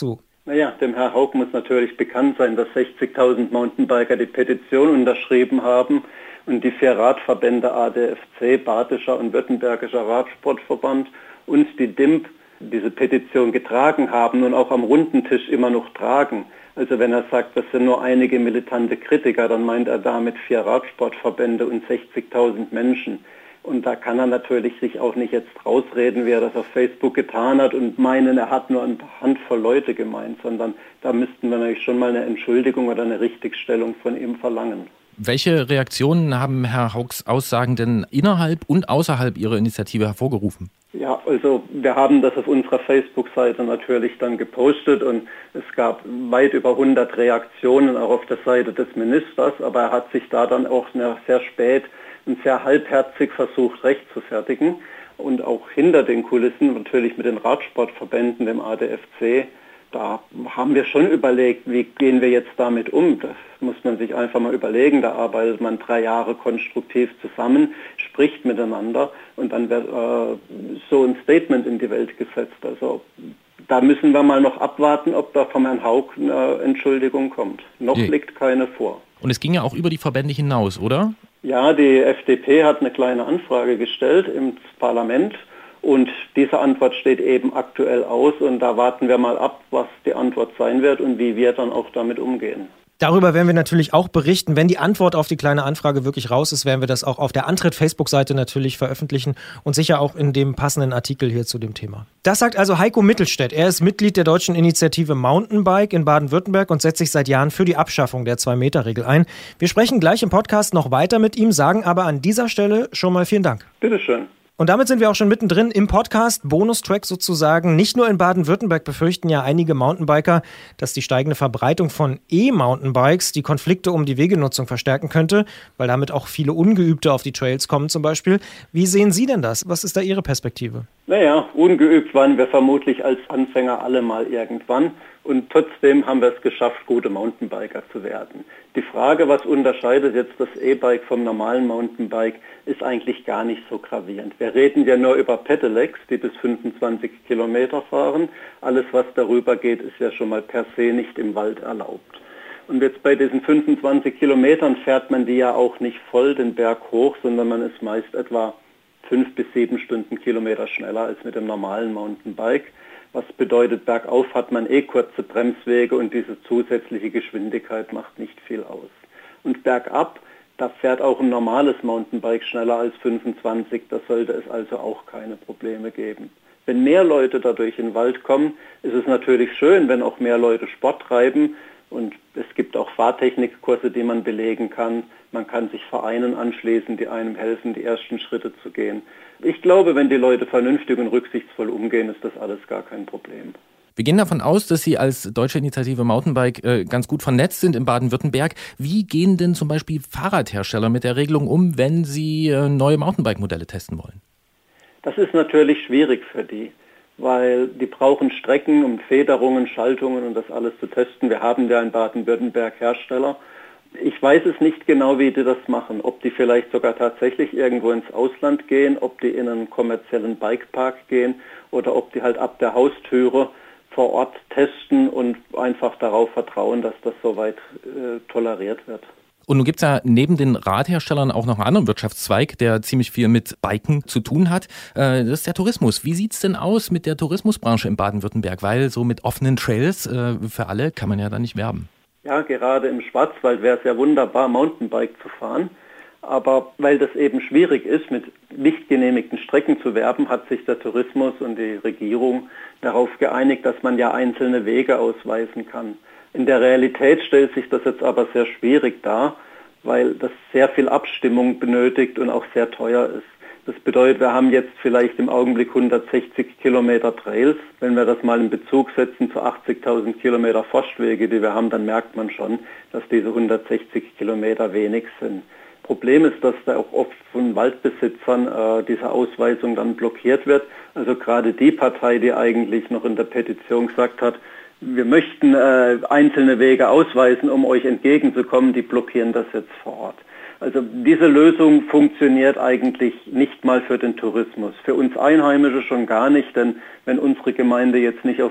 Naja, dem Herr Haug muss natürlich bekannt sein, dass sechzigtausend Mountainbiker die Petition unterschrieben haben und die vier Radverbände A D F C, Badischer und Württembergischer Radsportverband und die D I M P diese Petition getragen haben und auch am runden Tisch immer noch tragen. Also wenn er sagt, das sind nur einige militante Kritiker, dann meint er damit vier Radsportverbände und sechzigtausend Menschen. Und da kann er natürlich sich auch nicht jetzt rausreden, wie er das auf Facebook getan hat und meinen, er hat nur eine Handvoll Leute gemeint, sondern da müssten wir natürlich schon mal eine Entschuldigung oder eine Richtigstellung von ihm verlangen. Welche Reaktionen haben Herr Haugs Aussagen denn innerhalb und außerhalb Ihrer Initiative hervorgerufen? Ja, also wir haben das auf unserer Facebook-Seite natürlich dann gepostet und es gab weit über hundert Reaktionen auch auf der Seite des Ministers, aber er hat sich da dann auch sehr spät und sehr halbherzig versucht rechtfertigen und auch hinter den Kulissen natürlich mit den Radsportverbänden, dem A D F C, da haben wir schon überlegt, wie gehen wir jetzt damit um. Das muss man sich einfach mal überlegen. Da arbeitet man drei Jahre konstruktiv zusammen, spricht miteinander und dann wird äh, so ein Statement in die Welt gesetzt. Also da müssen wir mal noch abwarten, ob da vom Herrn Haug eine Entschuldigung kommt. Noch Nee. liegt keine vor. Und es ging ja auch über die Verbände hinaus, oder? Ja, die F D P hat eine kleine Anfrage gestellt ins Parlament. Und diese Antwort steht eben aktuell aus und da warten wir mal ab, was die Antwort sein wird und wie wir dann auch damit umgehen. Darüber werden wir natürlich auch berichten. Wenn die Antwort auf die kleine Anfrage wirklich raus ist, werden wir das auch auf der Antritt-Facebook-Seite natürlich veröffentlichen und sicher auch in dem passenden Artikel hier zu dem Thema. Das sagt also Heiko Mittelstädt. Er ist Mitglied der deutschen Initiative Mountainbike in Baden-Württemberg und setzt sich seit Jahren für die Abschaffung der zwei-Meter-Regel ein. Wir sprechen gleich im Podcast noch weiter mit ihm, sagen aber an dieser Stelle schon mal vielen Dank. Bitteschön. Und damit sind wir auch schon mittendrin im Podcast, Bonustrack sozusagen. Nicht nur in Baden-Württemberg befürchten ja einige Mountainbiker, dass die steigende Verbreitung von E-Mountainbikes die Konflikte um die Wegenutzung verstärken könnte, weil damit auch viele Ungeübte auf die Trails kommen zum Beispiel. Wie sehen Sie denn das? Was ist da Ihre Perspektive? Naja, ungeübt waren wir vermutlich als Anfänger alle mal irgendwann und trotzdem haben wir es geschafft, gute Mountainbiker zu werden. Die Frage, was unterscheidet jetzt das E-Bike vom normalen Mountainbike, ist eigentlich gar nicht so gravierend. Wir reden ja nur über Pedelecs, die bis fünfundzwanzig Kilometer fahren. Alles, was darüber geht, ist ja schon mal per se nicht im Wald erlaubt. Und jetzt bei diesen fünfundzwanzig Kilometern fährt man die ja auch nicht voll den Berg hoch, sondern man ist meist etwa fünf bis sieben Stundenkilometer schneller als mit dem normalen Mountainbike. Was bedeutet, bergauf hat man eh kurze Bremswege und diese zusätzliche Geschwindigkeit macht nicht viel aus. Und bergab, da fährt auch ein normales Mountainbike schneller als fünfundzwanzig, da sollte es also auch keine Probleme geben. Wenn mehr Leute dadurch in den Wald kommen, ist es natürlich schön, wenn auch mehr Leute Sport treiben. Und es gibt auch Fahrtechnikkurse, die man belegen kann. Man kann sich Vereinen anschließen, die einem helfen, die ersten Schritte zu gehen. Ich glaube, wenn die Leute vernünftig und rücksichtsvoll umgehen, ist das alles gar kein Problem. Wir gehen davon aus, dass Sie als Deutsche Initiative Mountainbike äh, ganz gut vernetzt sind in Baden-Württemberg. Wie gehen denn zum Beispiel Fahrradhersteller mit der Regelung um, wenn sie äh, neue Mountainbike-Modelle testen wollen? Das ist natürlich schwierig für die, weil die brauchen Strecken, um Federungen, Schaltungen und das alles zu testen. Wir haben ja in Baden-Württemberg Hersteller. Ich weiß es nicht genau, wie die das machen, ob die vielleicht sogar tatsächlich irgendwo ins Ausland gehen, ob die in einen kommerziellen Bikepark gehen oder ob die halt ab der Haustüre vor Ort testen und einfach darauf vertrauen, dass das soweit äh, toleriert wird. Und nun gibt es ja neben den Radherstellern auch noch einen anderen Wirtschaftszweig, der ziemlich viel mit Biken zu tun hat. Äh, das ist der Tourismus. Wie sieht es denn aus mit der Tourismusbranche in Baden-Württemberg? Weil so mit offenen Trails äh, für alle kann man ja da nicht werben. Ja, gerade im Schwarzwald wäre es ja wunderbar, Mountainbike zu fahren. Aber weil das eben schwierig ist, mit nicht genehmigten Strecken zu werben, hat sich der Tourismus und die Regierung darauf geeinigt, dass man ja einzelne Wege ausweisen kann. In der Realität stellt sich das jetzt aber sehr schwierig dar, weil das sehr viel Abstimmung benötigt und auch sehr teuer ist. Das bedeutet, wir haben jetzt vielleicht im Augenblick hundertsechzig Kilometer Trails. Wenn wir das mal in Bezug setzen zu achtzigtausend Kilometer Forstwege, die wir haben, dann merkt man schon, dass diese hundertsechzig Kilometer wenig sind. Problem ist, dass da auch oft von Waldbesitzern äh, diese Ausweisung dann blockiert wird. Also gerade die Partei, die eigentlich noch in der Petition gesagt hat, wir möchten äh, einzelne Wege ausweisen, um euch entgegenzukommen, die blockieren das jetzt vor Ort. Also diese Lösung funktioniert eigentlich nicht mal für den Tourismus. Für uns Einheimische schon gar nicht, denn wenn unsere Gemeinde jetzt nicht auf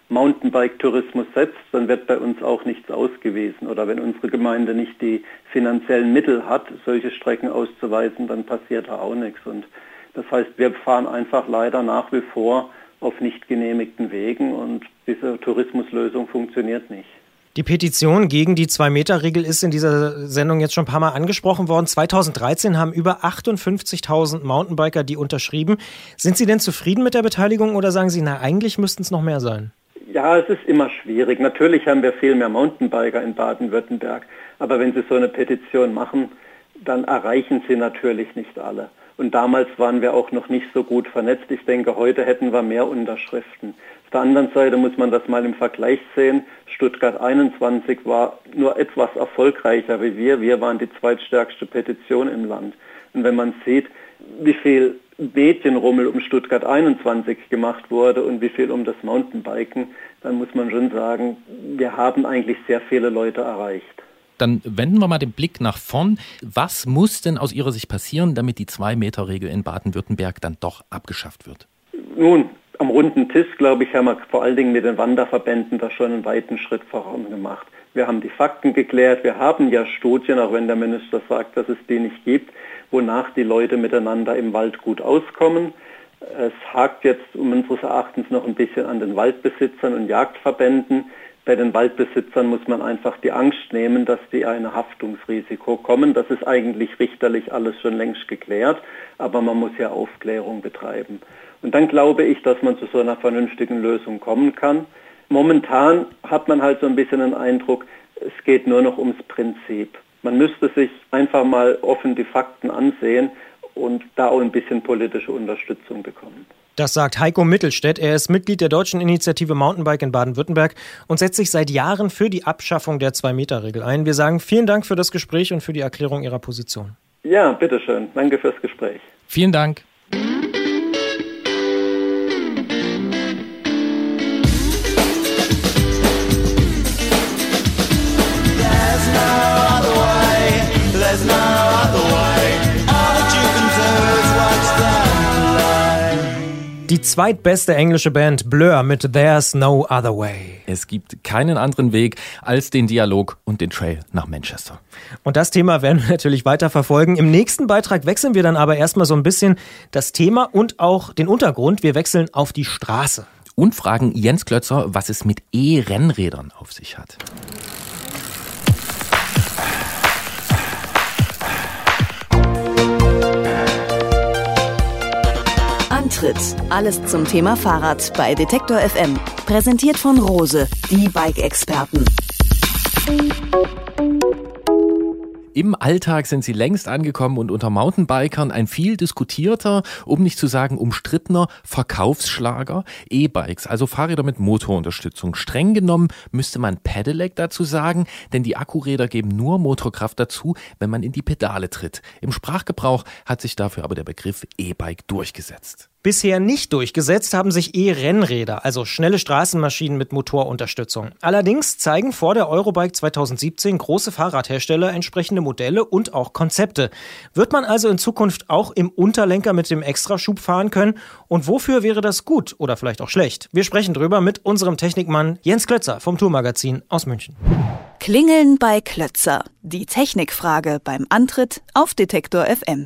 Mountainbike-Tourismus setzt, dann wird bei uns auch nichts ausgewiesen. Oder wenn unsere Gemeinde nicht die finanziellen Mittel hat, solche Strecken auszuweisen, dann passiert da auch nichts. Und das heißt, wir fahren einfach leider nach wie vor auf nicht genehmigten Wegen und diese Tourismuslösung funktioniert nicht. Die Petition gegen die zwei-Meter-Regel ist in dieser Sendung jetzt schon ein paar Mal angesprochen worden. zweitausenddreizehn haben über achtundfünfzigtausend Mountainbiker die unterschrieben. Sind Sie denn zufrieden mit der Beteiligung oder sagen Sie, na, eigentlich müssten es noch mehr sein? Ja, es ist immer schwierig. Natürlich haben wir viel mehr Mountainbiker in Baden-Württemberg. Aber wenn Sie so eine Petition machen, dann erreichen Sie natürlich nicht alle. Und damals waren wir auch noch nicht so gut vernetzt. Ich denke, heute hätten wir mehr Unterschriften. Auf der anderen Seite muss man das mal im Vergleich sehen. Stuttgart einundzwanzig war nur etwas erfolgreicher wie wir. Wir waren die zweitstärkste Petition im Land. Und wenn man sieht, wie viel Medienrummel um Stuttgart einundzwanzig gemacht wurde und wie viel um das Mountainbiken, dann muss man schon sagen, wir haben eigentlich sehr viele Leute erreicht. Dann wenden wir mal den Blick nach vorn. Was muss denn aus Ihrer Sicht passieren, damit die zwei-Meter-Regel in Baden-Württemberg dann doch abgeschafft wird? Nun, am runden Tisch, glaube ich, haben wir vor allen Dingen mit den Wanderverbänden da schon einen weiten Schritt voran gemacht. Wir haben die Fakten geklärt. Wir haben ja Studien, auch wenn der Minister sagt, dass es die nicht gibt, wonach die Leute miteinander im Wald gut auskommen. Es hakt jetzt unseres Erachtens noch ein bisschen an den Waldbesitzern und Jagdverbänden. Bei den Waldbesitzern muss man einfach die Angst nehmen, dass die ein Haftungsrisiko kommen. Das ist eigentlich richterlich alles schon längst geklärt, aber man muss ja Aufklärung betreiben. Und dann glaube ich, dass man zu so einer vernünftigen Lösung kommen kann. Momentan hat man halt so ein bisschen den Eindruck, es geht nur noch ums Prinzip. Man müsste sich einfach mal offen die Fakten ansehen und da auch ein bisschen politische Unterstützung bekommen. Das sagt Heiko Mittelstädt. Er ist Mitglied der Deutschen Initiative Mountainbike in Baden-Württemberg und setzt sich seit Jahren für die Abschaffung der zwei-Meter-Regel ein. Wir sagen vielen Dank für das Gespräch und für die Erklärung Ihrer Position. Ja, bitteschön. Danke fürs Gespräch. Vielen Dank. Die zweitbeste englische Band Blur mit There's No Other Way. Es gibt keinen anderen Weg als den Dialog und den Trail nach Manchester. Und das Thema werden wir natürlich weiter verfolgen. Im nächsten Beitrag wechseln wir dann aber erstmal so ein bisschen das Thema und auch den Untergrund. Wir wechseln auf die Straße. Und fragen Jens Klötzer, was es mit E-Rennrädern auf sich hat. Antritt. Alles zum Thema Fahrrad bei Detektor F M. Präsentiert von Rose, die Bike-Experten. Im Alltag sind sie längst angekommen und unter Mountainbikern ein viel diskutierter, um nicht zu sagen umstrittener Verkaufsschlager. E-Bikes, also Fahrräder mit Motorunterstützung. Streng genommen müsste man Pedelec dazu sagen, denn die Akkuräder geben nur Motorkraft dazu, wenn man in die Pedale tritt. Im Sprachgebrauch hat sich dafür aber der Begriff E-Bike durchgesetzt. Bisher nicht durchgesetzt haben sich E-Rennräder, also schnelle Straßenmaschinen mit Motorunterstützung. Allerdings zeigen vor der Eurobike zweitausendsiebzehn große Fahrradhersteller entsprechende Modelle und auch Konzepte. Wird man also in Zukunft auch im Unterlenker mit dem Extraschub fahren können? Und wofür wäre das gut oder vielleicht auch schlecht? Wir sprechen drüber mit unserem Technikmann Jens Klötzer vom Tourmagazin aus München. Klingeln bei Klötzer. Die Technikfrage beim Antritt auf Detektor F M.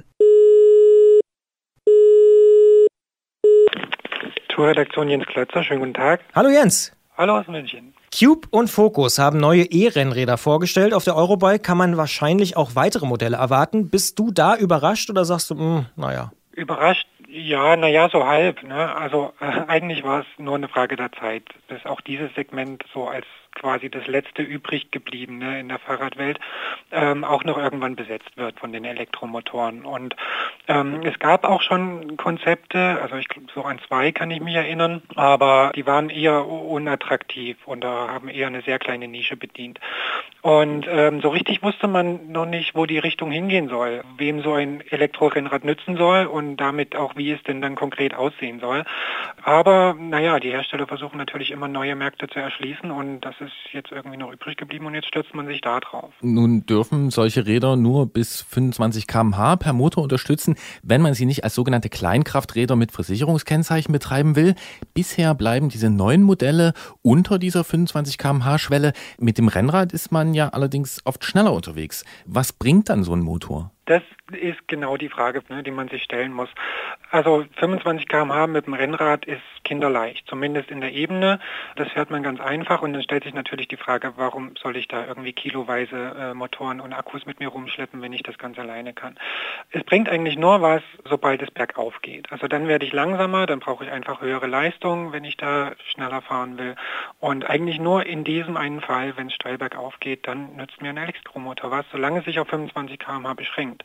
Tourredaktion Jens Klötzer, schönen guten Tag. Hallo Jens. Hallo aus München. Cube und Focus haben neue E-Rennräder vorgestellt. Auf der Eurobike kann man wahrscheinlich auch weitere Modelle erwarten. Bist du da überrascht oder sagst du, mh, naja? Überrascht? Ja, naja, so halb. Ne? Also äh, eigentlich war es nur eine Frage der Zeit, bis auch dieses Segment so als quasi das letzte übrig gebliebene in der Fahrradwelt ähm, auch noch irgendwann besetzt wird von den Elektromotoren. Und ähm, es gab auch schon Konzepte, also ich so an zwei kann ich mich erinnern, aber die waren eher unattraktiv und da haben eher eine sehr kleine Nische bedient. Und ähm, so richtig wusste man noch nicht, wo die Richtung hingehen soll, wem so ein Elektrorennrad nützen soll und damit auch, wie es denn dann konkret aussehen soll. Aber naja, die Hersteller versuchen natürlich immer neue Märkte zu erschließen und das ist ist jetzt irgendwie noch übrig geblieben und jetzt stürzt man sich da drauf. Nun dürfen solche Räder nur bis fünfundzwanzig Kilometer pro Stunde per Motor unterstützen, wenn man sie nicht als sogenannte Kleinkrafträder mit Versicherungskennzeichen betreiben will. Bisher bleiben diese neuen Modelle unter dieser fünfundzwanzig Kilometer pro Stunde Schwelle. Mit dem Rennrad ist man ja allerdings oft schneller unterwegs. Was bringt dann so ein Motor? Das ist genau die Frage, ne, die man sich stellen muss. Also fünfundzwanzig Kilometer pro Stunde mit dem Rennrad ist kinderleicht, zumindest in der Ebene. Das fährt man ganz einfach und dann stellt sich natürlich die Frage, warum soll ich da irgendwie kiloweise äh, Motoren und Akkus mit mir rumschleppen, wenn ich das ganz alleine kann. Es bringt eigentlich nur was, sobald es bergauf geht. Also dann werde ich langsamer, dann brauche ich einfach höhere Leistung, wenn ich da schneller fahren will. Und eigentlich nur in diesem einen Fall, wenn es steil bergauf geht, dann nützt mir ein Elektromotor was, solange es sich auf fünfundzwanzig Kilometer pro Stunde beschränkt.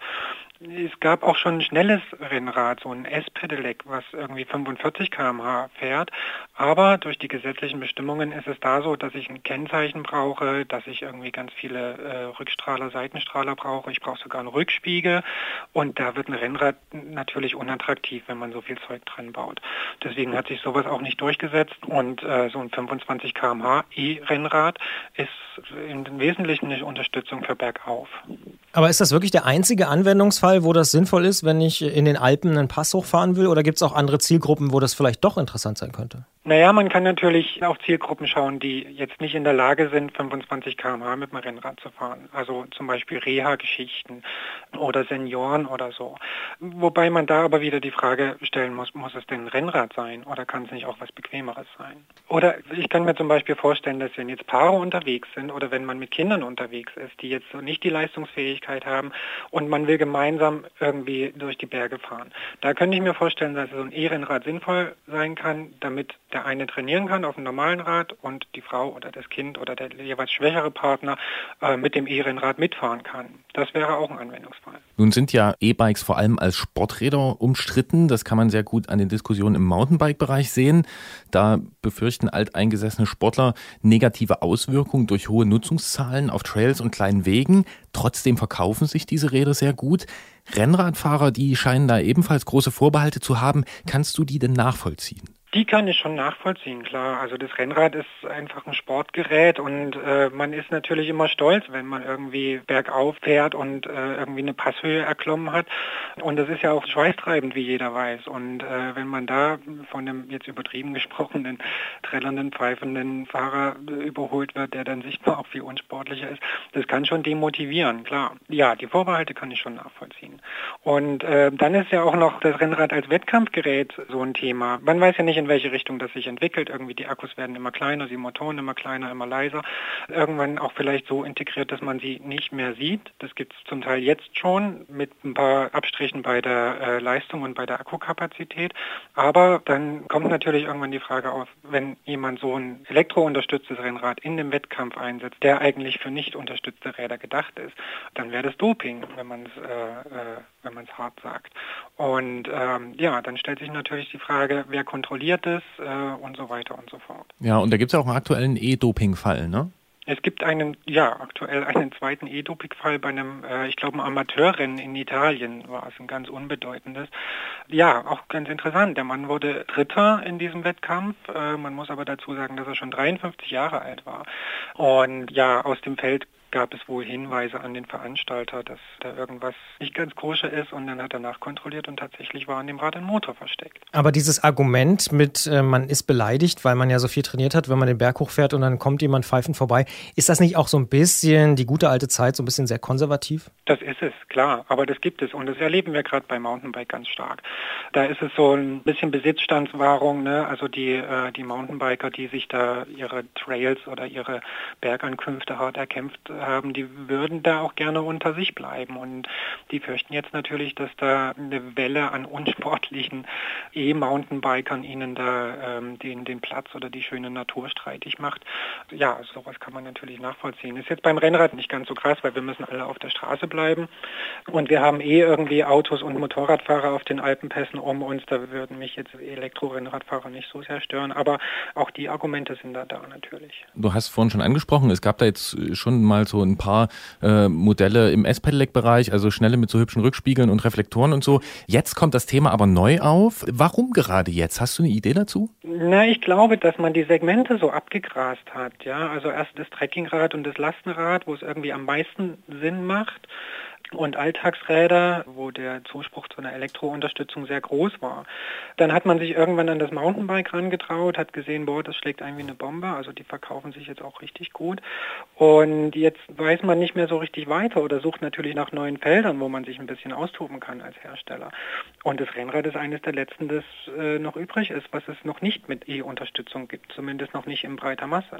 Es gab auch schon ein schnelles Rennrad, so ein S-Pedelec, was irgendwie fünfundvierzig Kilometer pro Stunde fährt. Aber durch die gesetzlichen Bestimmungen ist es da so, dass ich ein Kennzeichen brauche, dass ich irgendwie ganz viele äh, Rückstrahler, Seitenstrahler brauche. Ich brauche sogar einen Rückspiegel. Und da wird ein Rennrad natürlich unattraktiv, wenn man so viel Zeug dran baut. Deswegen hat sich sowas auch nicht durchgesetzt. Und äh, so ein fünfundzwanzig Kilometer pro Stunde E-Rennrad ist im Wesentlichen eine Unterstützung für bergauf. Aber ist das wirklich der einzige Anwendungsfall, wo das sinnvoll ist, wenn ich in den Alpen einen Pass hochfahren will? Oder gibt es auch andere Zielgruppen, wo das vielleicht doch interessant sein könnte? Naja, man kann natürlich auf Zielgruppen schauen, die jetzt nicht in der Lage sind, fünfundzwanzig Kilometer pro Stunde mit dem Rennrad zu fahren. Also zum Beispiel Reha-Geschichten oder Senioren oder so. Wobei man da aber wieder die Frage stellen muss, muss es denn ein Rennrad sein oder kann es nicht auch was Bequemeres sein? Oder ich kann mir zum Beispiel vorstellen, dass wenn jetzt Paare unterwegs sind oder wenn man mit Kindern unterwegs ist, die jetzt nicht die Leistungsfähigkeit haben und man will gemeinsam irgendwie durch die Berge fahren. Da könnte ich mir vorstellen, dass so ein E-Rennrad sinnvoll sein kann, damit der eine trainieren kann auf dem normalen Rad und die Frau oder das Kind oder der jeweils schwächere Partner äh, mit dem E-Rennrad mitfahren kann. Das wäre auch ein Anwendungsfall. Nun sind ja E-Bikes vor allem als Sporträder umstritten. Das kann man sehr gut an den Diskussionen im Mountainbike-Bereich sehen. Da befürchten alteingesessene Sportler negative Auswirkungen durch hohe Nutzungszahlen auf Trails und kleinen Wegen. Trotzdem verkaufen sich diese Räder sehr gut. Rennradfahrer, die scheinen da ebenfalls große Vorbehalte zu haben. Kannst du die denn nachvollziehen? Die kann ich schon nachvollziehen, klar. Also das Rennrad ist einfach ein Sportgerät und äh, man ist natürlich immer stolz, wenn man irgendwie bergauf fährt und äh, irgendwie eine Passhöhe erklommen hat. Und das ist ja auch schweißtreibend, wie jeder weiß. Und äh, wenn man da von einem jetzt übertrieben gesprochenen, trällernden, pfeifenden Fahrer überholt wird, der dann sichtbar auch viel unsportlicher ist, das kann schon demotivieren, klar. Ja, die Vorbehalte kann ich schon nachvollziehen. Und äh, dann ist ja auch noch das Rennrad als Wettkampfgerät so ein Thema. Man weiß ja nicht, in welche Richtung das sich entwickelt. Irgendwie die Akkus werden immer kleiner, die Motoren immer kleiner, immer leiser. Irgendwann auch vielleicht so integriert, dass man sie nicht mehr sieht. Das gibt es zum Teil jetzt schon mit ein paar Abstrichen bei der äh, Leistung und bei der Akkukapazität. Aber dann kommt natürlich irgendwann die Frage auf, wenn jemand so ein elektrounterstütztes Rennrad in dem Wettkampf einsetzt, der eigentlich für nicht unterstützte Räder gedacht ist, dann wäre das Doping, wenn man es äh, äh, wenn man es hart sagt. Und ähm, ja, dann stellt sich natürlich die Frage, wer kontrolliert es äh, und so weiter und so fort. Ja, und da gibt es ja auch einen aktuellen E-Doping-Fall, ne? Es gibt einen, ja, aktuell einen zweiten E-Doping-Fall bei einem, äh, ich glaube, ein Amateurrennen in Italien war es, ein ganz unbedeutendes. Ja, auch ganz interessant. Der Mann wurde Dritter in diesem Wettkampf. Äh, man muss aber dazu sagen, dass er schon dreiundfünfzig Jahre alt war. Und ja, aus dem Feld gab es wohl Hinweise an den Veranstalter, dass da irgendwas nicht ganz koscher ist und dann hat er nachkontrolliert und tatsächlich war an dem Rad ein Motor versteckt. Aber dieses Argument mit, äh, man ist beleidigt, weil man ja so viel trainiert hat, wenn man den Berg hochfährt und dann kommt jemand pfeifend vorbei, ist das nicht auch so ein bisschen die gute alte Zeit, so ein bisschen sehr konservativ? Das ist es, klar, aber das gibt es und das erleben wir gerade bei Mountainbike ganz stark. Da ist es so ein bisschen Besitzstandswahrung, ne? Also die, äh, die Mountainbiker, die sich da ihre Trails oder ihre Bergankünfte hart erkämpft haben, die würden da auch gerne unter sich bleiben und die fürchten jetzt natürlich, dass da eine Welle an unsportlichen E-Mountainbikern ihnen da ähm, den, den Platz oder die schöne Natur streitig macht. Ja, sowas kann man natürlich nachvollziehen. Ist jetzt beim Rennrad nicht ganz so krass, weil wir müssen alle auf der Straße bleiben und wir haben eh irgendwie Autos und Motorradfahrer auf den Alpenpässen um uns, da würden mich jetzt Elektro-Rennradfahrer nicht so sehr stören, aber auch die Argumente sind da da natürlich. Du hast vorhin schon angesprochen, es gab da jetzt schon mal so ein paar äh, Modelle im S-Pedelec-Bereich, also schnelle mit so hübschen Rückspiegeln und Reflektoren und so. Jetzt kommt das Thema aber neu auf. Warum gerade jetzt? Hast du eine Idee dazu? Na, ich glaube, dass man die Segmente so abgegrast hat. Ja, also erst das Trekkingrad und das Lastenrad, wo es irgendwie am meisten Sinn macht. Und Alltagsräder, wo der Zuspruch zu einer Elektrounterstützung sehr groß war. Dann hat man sich irgendwann an das Mountainbike rangetraut, hat gesehen, boah, das schlägt ein wie eine Bombe, also die verkaufen sich jetzt auch richtig gut. Und jetzt weiß man nicht mehr so richtig weiter oder sucht natürlich nach neuen Feldern, wo man sich ein bisschen austoben kann als Hersteller. Und das Rennrad ist eines der letzten, das äh, noch übrig ist, was es noch nicht mit E-Unterstützung gibt, zumindest noch nicht in breiter Masse.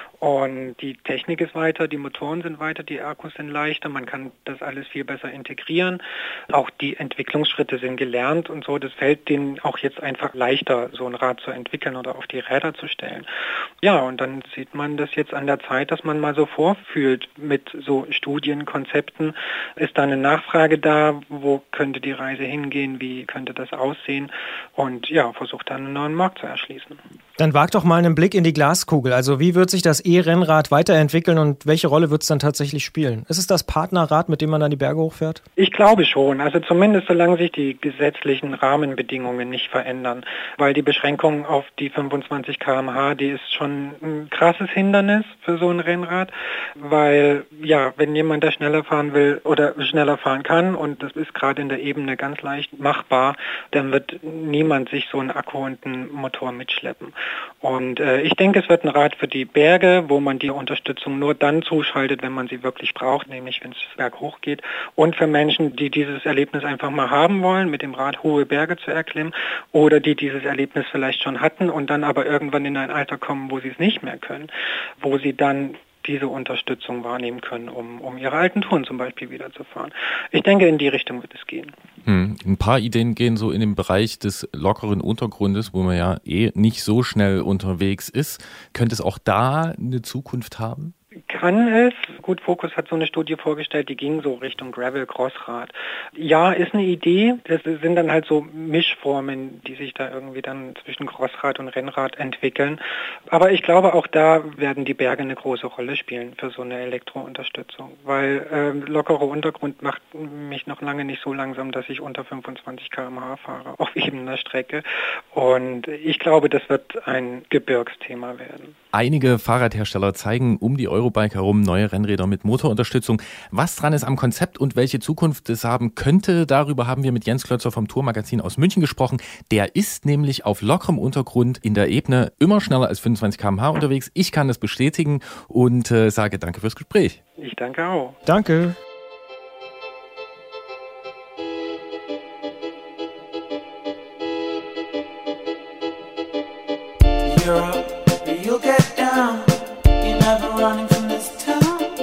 Und die Technik ist weiter, die Motoren sind weiter, die Akkus sind leichter, man kann das alles viel besser integrieren. Auch die Entwicklungsschritte sind gelernt und so. Das fällt denen auch jetzt einfach leichter, so ein Rad zu entwickeln oder auf die Räder zu stellen. Ja, und dann sieht man das jetzt an der Zeit, dass man mal so vorfühlt mit so Studienkonzepten. Ist da eine Nachfrage da? Wo könnte die Reise hingehen? Wie könnte das aussehen? Und ja, versucht dann einen neuen Markt zu erschließen. Dann wag doch mal einen Blick in die Glaskugel. Also wie wird sich das E-Rennrad weiterentwickeln und welche Rolle wird es dann tatsächlich spielen? Ist es das Partnerrad, mit dem man dann die Berge hochfährt? Ich glaube schon. Also zumindest solange sich die gesetzlichen Rahmenbedingungen nicht verändern. Weil die Beschränkung auf die fünfundzwanzig Kilometer pro Stunde, die ist schon ein krasses Hindernis für so ein Rennrad. Weil, ja, wenn jemand da schneller fahren will oder schneller fahren kann und das ist gerade in der Ebene ganz leicht machbar, dann wird niemand sich so einen Akku und einen Motor mitschleppen. Und äh, ich denke, es wird ein Rad für die Berge, wo man die Unterstützung nur dann zuschaltet, wenn man sie wirklich braucht, nämlich wenn es berghoch geht. Und für Menschen, die dieses Erlebnis einfach mal haben wollen, mit dem Rad hohe Berge zu erklimmen oder die dieses Erlebnis vielleicht schon hatten und dann aber irgendwann in ein Alter kommen, wo sie es nicht mehr können, wo sie dann diese Unterstützung wahrnehmen können, um, um ihre alten Touren zum Beispiel wieder zu fahren. Ich denke, in die Richtung wird es gehen. Hm. Ein paar Ideen gehen so in den Bereich des lockeren Untergrundes, wo man ja eh nicht so schnell unterwegs ist. Könnte es auch da eine Zukunft haben? Kann es. Gut, Focus hat so eine Studie vorgestellt, die ging so Richtung Gravel-Crossrad. Ja, ist eine Idee. Das sind dann halt so Mischformen, die sich da irgendwie dann zwischen Crossrad und Rennrad entwickeln. Aber ich glaube, auch da werden die Berge eine große Rolle spielen für so eine Elektrounterstützung. Weil äh, lockerer Untergrund macht mich noch lange nicht so langsam, dass ich unter fünfundzwanzig Kilometer pro Stunde fahre auf ebener Strecke. Und ich glaube, das wird ein Gebirgsthema werden. Einige Fahrradhersteller zeigen um die Eurobike herum neue Rennräder mit Motorunterstützung. Was dran ist am Konzept und welche Zukunft es haben könnte, darüber haben wir mit Jens Klötzer vom Tourmagazin aus München gesprochen. Der ist nämlich auf lockerem Untergrund in der Ebene immer schneller als fünfundzwanzig Kilometer pro Stunde unterwegs. Ich kann das bestätigen und äh, sage danke fürs Gespräch. Ich danke auch. Danke. Europe, you'll get down. You're never running from this town.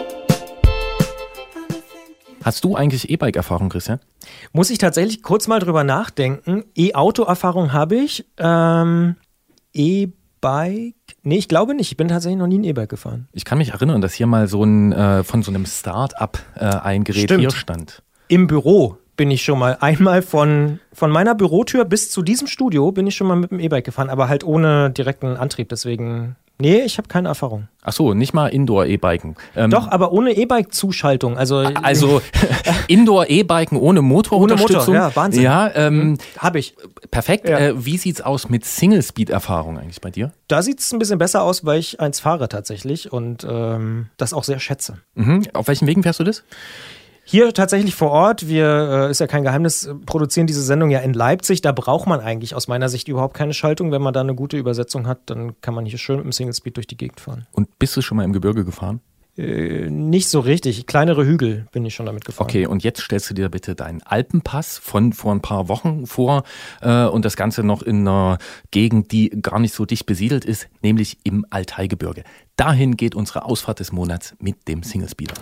Hast du eigentlich E-Bike-Erfahrung, Christian? Muss ich tatsächlich kurz mal drüber nachdenken. E-Auto-Erfahrung habe ich. Ähm, E-Bike? Nee, ich glaube nicht. Ich bin tatsächlich noch nie ein E-Bike gefahren. Ich kann mich erinnern, dass hier mal so ein äh, von so einem Start-up äh, ein Gerät Stimmt. hier stand. Im Büro bin ich schon mal einmal von, von meiner Bürotür bis zu diesem Studio bin ich schon mal mit dem E-Bike gefahren, aber halt ohne direkten Antrieb. Deswegen, nee, ich habe keine Erfahrung. Ach so, nicht mal Indoor-E-Biken. Ähm, Doch, aber ohne E-Bike-Zuschaltung. Also, also Indoor-E-Biken ohne Motorunterstützung. Ohne Motor, ja, Wahnsinn. Ja, ähm, habe ich. Perfekt. Ja. Äh, wie sieht's aus mit Single-Speed-Erfahrung eigentlich bei dir? Da sieht es ein bisschen besser aus, weil ich eins fahre tatsächlich und ähm, das auch sehr schätze. Mhm. Auf welchen Wegen fährst du das? Hier tatsächlich vor Ort, wir, äh, ist ja kein Geheimnis, produzieren diese Sendung ja in Leipzig. Da braucht man eigentlich aus meiner Sicht überhaupt keine Schaltung. Wenn man da eine gute Übersetzung hat, dann kann man hier schön mit dem Single Speed durch die Gegend fahren. Und bist du schon mal im Gebirge gefahren? Äh, nicht so richtig. Kleinere Hügel bin ich schon damit gefahren. Okay, und jetzt stellst du dir bitte deinen Alpenpass von vor ein paar Wochen vor äh, und das Ganze noch in einer Gegend, die gar nicht so dicht besiedelt ist, nämlich im Altaigebirge. Dahin geht unsere Ausfahrt des Monats mit dem Single Speeder.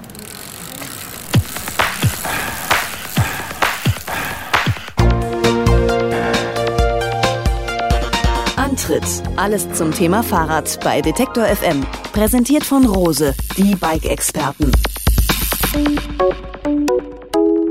Antritt. Alles zum Thema Fahrrad bei Detektor F M. Präsentiert von Rose, die Bike-Experten.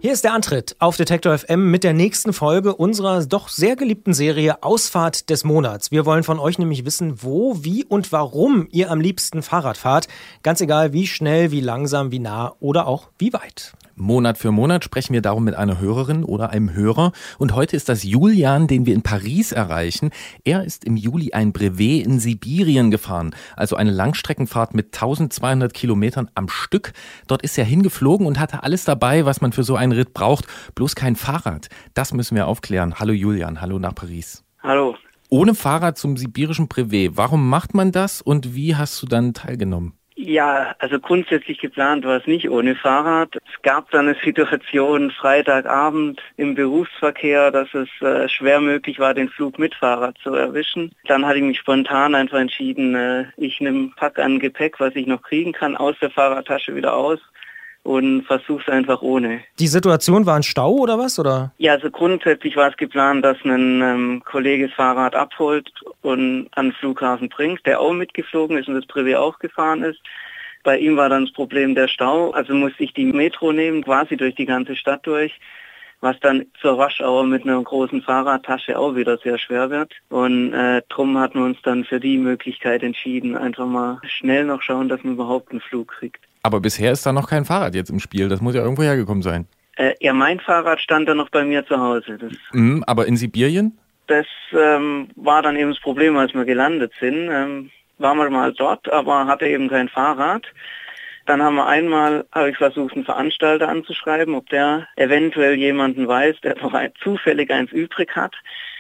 Hier ist der Antritt auf Detektor F M mit der nächsten Folge unserer doch sehr geliebten Serie Ausfahrt des Monats. Wir wollen von euch nämlich wissen, wo, wie und warum ihr am liebsten Fahrrad fahrt. Ganz egal, wie schnell, wie langsam, wie nah oder auch wie weit. Monat für Monat sprechen wir darum mit einer Hörerin oder einem Hörer. Und heute ist das Julian, den wir in Paris erreichen. Er ist im Juli ein Brevet in Sibirien gefahren. Also eine Langstreckenfahrt mit eintausendzweihundert Kilometern am Stück. Dort ist er hingeflogen und hatte alles dabei, was man für so einen Ritt braucht. Bloß kein Fahrrad. Das müssen wir aufklären. Hallo Julian, hallo nach Paris. Hallo. Ohne Fahrrad zum sibirischen Brevet. Warum macht man das und wie hast du dann teilgenommen? Ja, also grundsätzlich geplant war es nicht ohne Fahrrad. Es gab dann eine Situation Freitagabend im Berufsverkehr, dass es äh, schwer möglich war, den Flug mit Fahrrad zu erwischen. Dann hatte ich mich spontan einfach entschieden, äh, ich nehme Pack an Gepäck, was ich noch kriegen kann, aus der Fahrradtasche wieder aus und versuche es einfach ohne. Die Situation war ein Stau oder was? Oder? Ja, also grundsätzlich war es geplant, dass ein ähm, Kollege das Fahrrad abholt und an den Flughafen bringt, der auch mitgeflogen ist und das Privé auch gefahren ist. Bei ihm war dann das Problem der Stau, also musste ich die Metro nehmen, quasi durch die ganze Stadt durch, was dann zur Rush-Hour mit einer großen Fahrradtasche auch wieder sehr schwer wird. Und äh, drum hatten wir uns dann für die Möglichkeit entschieden, einfach mal schnell noch schauen, dass man überhaupt einen Flug kriegt. Aber bisher ist da noch kein Fahrrad jetzt im Spiel. Das muss ja irgendwo hergekommen sein. Äh, ja, mein Fahrrad stand dann noch bei mir zu Hause. Das, mhm, aber in Sibirien? Das ähm, war dann eben das Problem, als wir gelandet sind. Ähm, waren wir mal dort, aber hatte eben kein Fahrrad. Dann haben wir einmal, habe ich versucht, einen Veranstalter anzuschreiben, ob der eventuell jemanden weiß, der noch ein, zufällig eins übrig hat.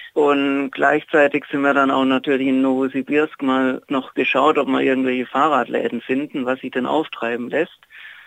Und gleichzeitig sind wir dann auch natürlich in Novosibirsk mal noch geschaut, ob wir irgendwelche Fahrradläden finden, was sich denn auftreiben lässt.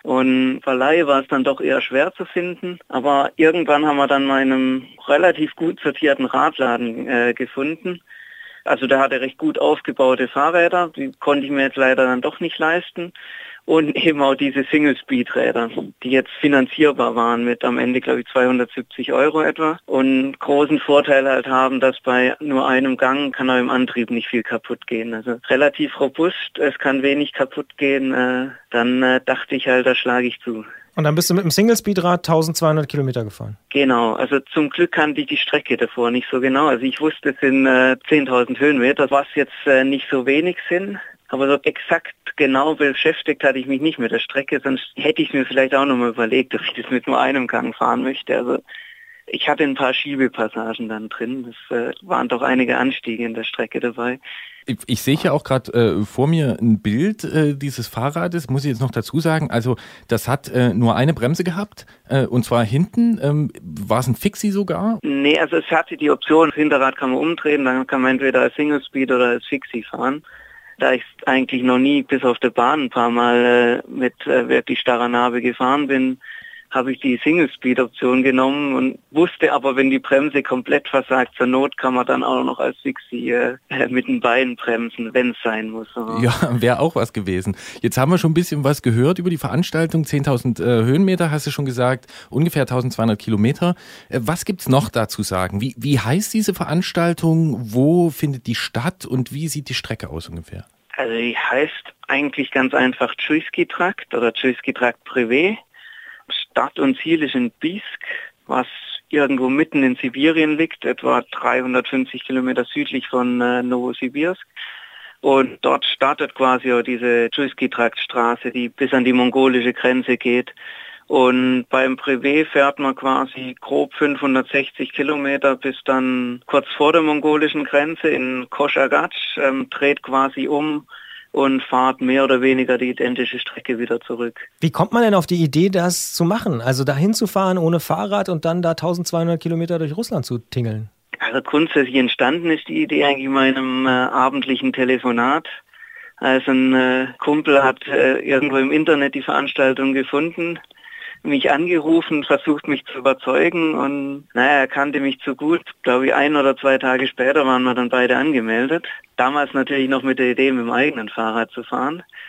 Und Verleih war es dann doch eher schwer zu finden. Aber irgendwann haben wir dann mal einen relativ gut sortierten Radladen äh, gefunden. Also der hatte recht gut aufgebaute Fahrräder, die konnte ich mir jetzt leider dann doch nicht leisten. Und eben auch diese Single-Speed-Räder, die jetzt finanzierbar waren mit am Ende, glaube ich, zweihundertsiebzig Euro etwa. Und großen Vorteil halt haben, dass bei nur einem Gang kann auch im Antrieb nicht viel kaputt gehen. Also relativ robust, es kann wenig kaputt gehen. Äh, dann äh, dachte ich halt, da schlage ich zu. Und dann bist du mit dem Single-Speed-Rad eintausendzweihundert Kilometer gefahren? Genau, also zum Glück kannte ich die Strecke davor nicht so genau. Also ich wusste, es sind äh, zehntausend Höhenmeter, was jetzt äh, nicht so wenig sind. Aber so exakt genau beschäftigt hatte ich mich nicht mit der Strecke, sonst hätte ich mir vielleicht auch nochmal überlegt, dass ich das mit nur einem Gang fahren möchte. Also ich hatte ein paar Schiebepassagen dann drin. Es äh, waren doch einige Anstiege in der Strecke dabei. Ich, ich sehe ja auch gerade äh, vor mir ein Bild äh, dieses Fahrrades, muss ich jetzt noch dazu sagen. Also das hat äh, nur eine Bremse gehabt, äh, und zwar hinten. Ähm, war es ein Fixie sogar? Nee, also es hatte die Option, das Hinterrad kann man umdrehen, dann kann man entweder als Single Speed oder als Fixie fahren. Da ich eigentlich noch nie bis auf der Bahn ein paar Mal äh, mit äh, wirklich starrer Narbe gefahren bin, habe ich die Single-Speed-Option genommen und wusste aber, wenn die Bremse komplett versagt, zur Not kann man dann auch noch als Fixie äh, mit den Beinen bremsen, wenn es sein muss. Aber ja, wäre auch was gewesen. Jetzt haben wir schon ein bisschen was gehört über die Veranstaltung. zehntausend äh, Höhenmeter, hast du schon gesagt, ungefähr eintausendzweihundert Kilometer. Äh, was gibt's noch dazu sagen? Wie, wie heißt diese Veranstaltung? Wo findet die statt und wie sieht die Strecke aus ungefähr? Also die heißt eigentlich ganz einfach Chujski Trakt oder Chujski Trakt Privé. Start und Ziel ist in Bisk, was irgendwo mitten in Sibirien liegt, etwa dreihundertfünfzig Kilometer südlich von äh, Novosibirsk. Und dort startet quasi auch diese Chujski-Trakt-Straße, die bis an die mongolische Grenze geht. Und beim Privé fährt man quasi grob fünfhundertsechzig Kilometer bis dann kurz vor der mongolischen Grenze in Kosagatsch, ähm, dreht quasi um und fahrt mehr oder weniger die identische Strecke wieder zurück. Wie kommt man denn auf die Idee, das zu machen? Also dahin zu fahren ohne Fahrrad und dann da eintausendzweihundert Kilometer durch Russland zu tingeln? Also grundsätzlich entstanden ist die Idee eigentlich in meinem äh, abendlichen Telefonat. Also ein äh, Kumpel hat äh, irgendwo im Internet die Veranstaltung gefunden, mich angerufen, versucht mich zu überzeugen und naja, er kannte mich zu gut. Glaube ich, ein oder zwei Tage später waren wir dann beide angemeldet. Damals natürlich noch mit der Idee, mit dem eigenen Fahrrad zu fahren.